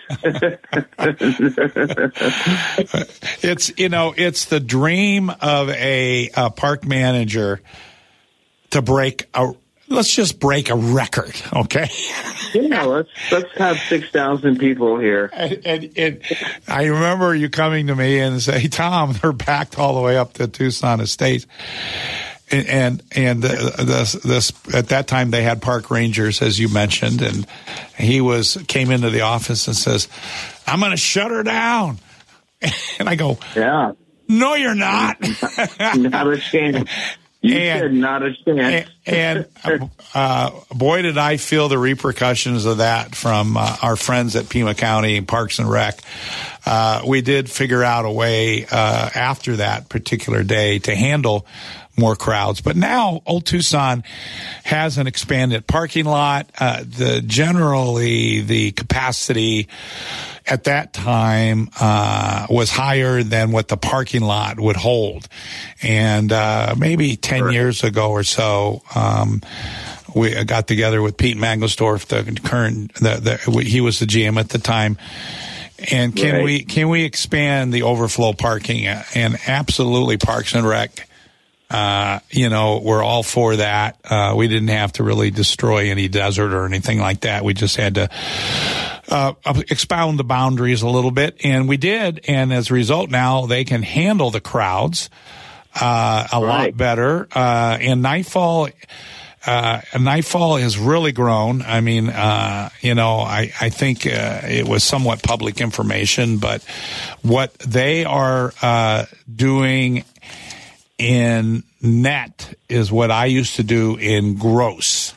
It's the dream of a park manager to let's just break a record, okay? Yeah, let's have 6,000 people here. And I remember you coming to me and say, Tom, they're packed all the way up to Tucson Estates. And this at that time they had park rangers, as you mentioned, and he came into the office and says, I'm going to shut her down. And I go, yeah, no, you're not. Not a chance. You said not a chance. And boy, did I feel the repercussions of that from our friends at Pima County Parks and Rec. We did figure out a way after that particular day to handle more crowds. But now Old Tucson has an expanded parking lot. Generally, the capacity at that time was higher than what the parking lot would hold. And maybe 10 years ago or so, we got together with Pete Mangelsdorf, he was the GM at the time. And can we expand the overflow parking? And absolutely, Parks and Rec, we're all for that. We didn't have to really destroy any desert or anything like that. We just had to expound the boundaries a little bit, and we did. And as a result, now they can handle the crowds a lot better. And Nightfall has really grown. I mean, I think it was somewhat public information, but what they are doing in net is what I used to do in gross.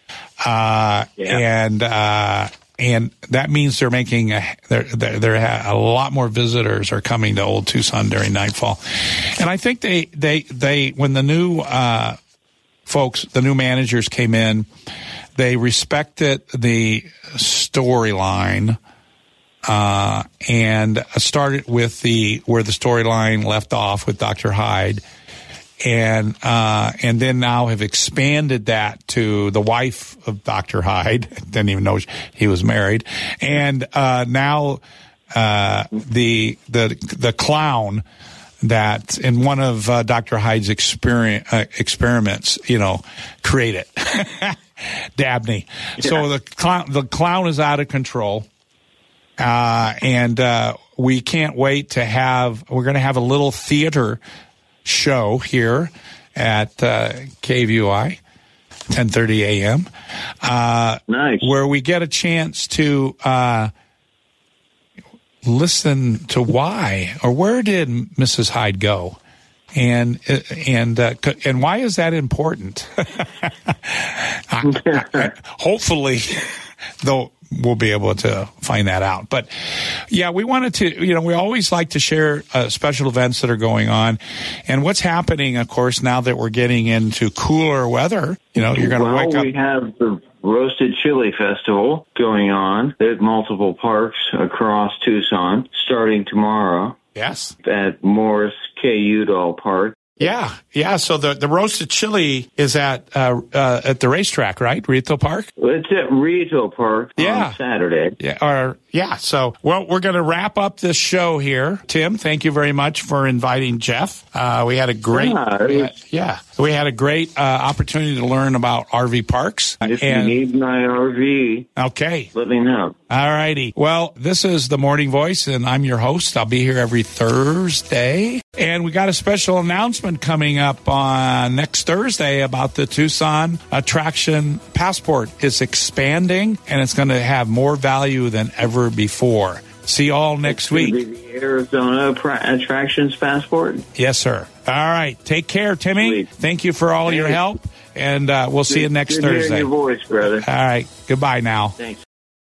And that means they're making a lot more visitors are coming to Old Tucson during Nightfall. And I think they when the new the new managers came in, they respected the storyline and started with where the storyline left off with Dr. Hyde. And then now have expanded that to the wife of Dr. Hyde. Didn't even know he was married. And now the clown that in one of Dr. Hyde's experiments, created Dabney. Yeah. So the clown is out of control. And we can't wait we're going to have a little theater show here at KVUI, 10:30 a.m. Nice. Where we get a chance to listen to where did Mrs. Hyde go, and why is that important? Hopefully, though. We'll be able to find that out. But, yeah, we wanted to, we always like to share special events that are going on. And what's happening, of course, now that we're getting into cooler weather, you're going to wake up. We have the Roasted Chili Festival going on at multiple parks across Tucson starting tomorrow. Yes. At Morris K. Udall Park. Yeah. So the roasted chili is at the racetrack, right? Retail Park? It's at Retail Park on Saturday. So, well, we're going to wrap up this show here. Tim, thank you very much for inviting Jeff. We had a great, we had a great opportunity to learn about RV parks. If you need my RV, let me know. All righty. Well, this is The Morning Voice, and I'm your host. I'll be here every Thursday. And we got a special announcement coming up on next Thursday about the Tucson Attraction Passport. It's expanding, and it's going to have more value than ever before. See you all next week. The Arizona Attractions Passport? Yes, sir. All right. Take care, Timmy. Sweet. Thank you for all your help, and we'll see you next Thursday. Hearing your voice, brother. All right. Goodbye now. Thanks.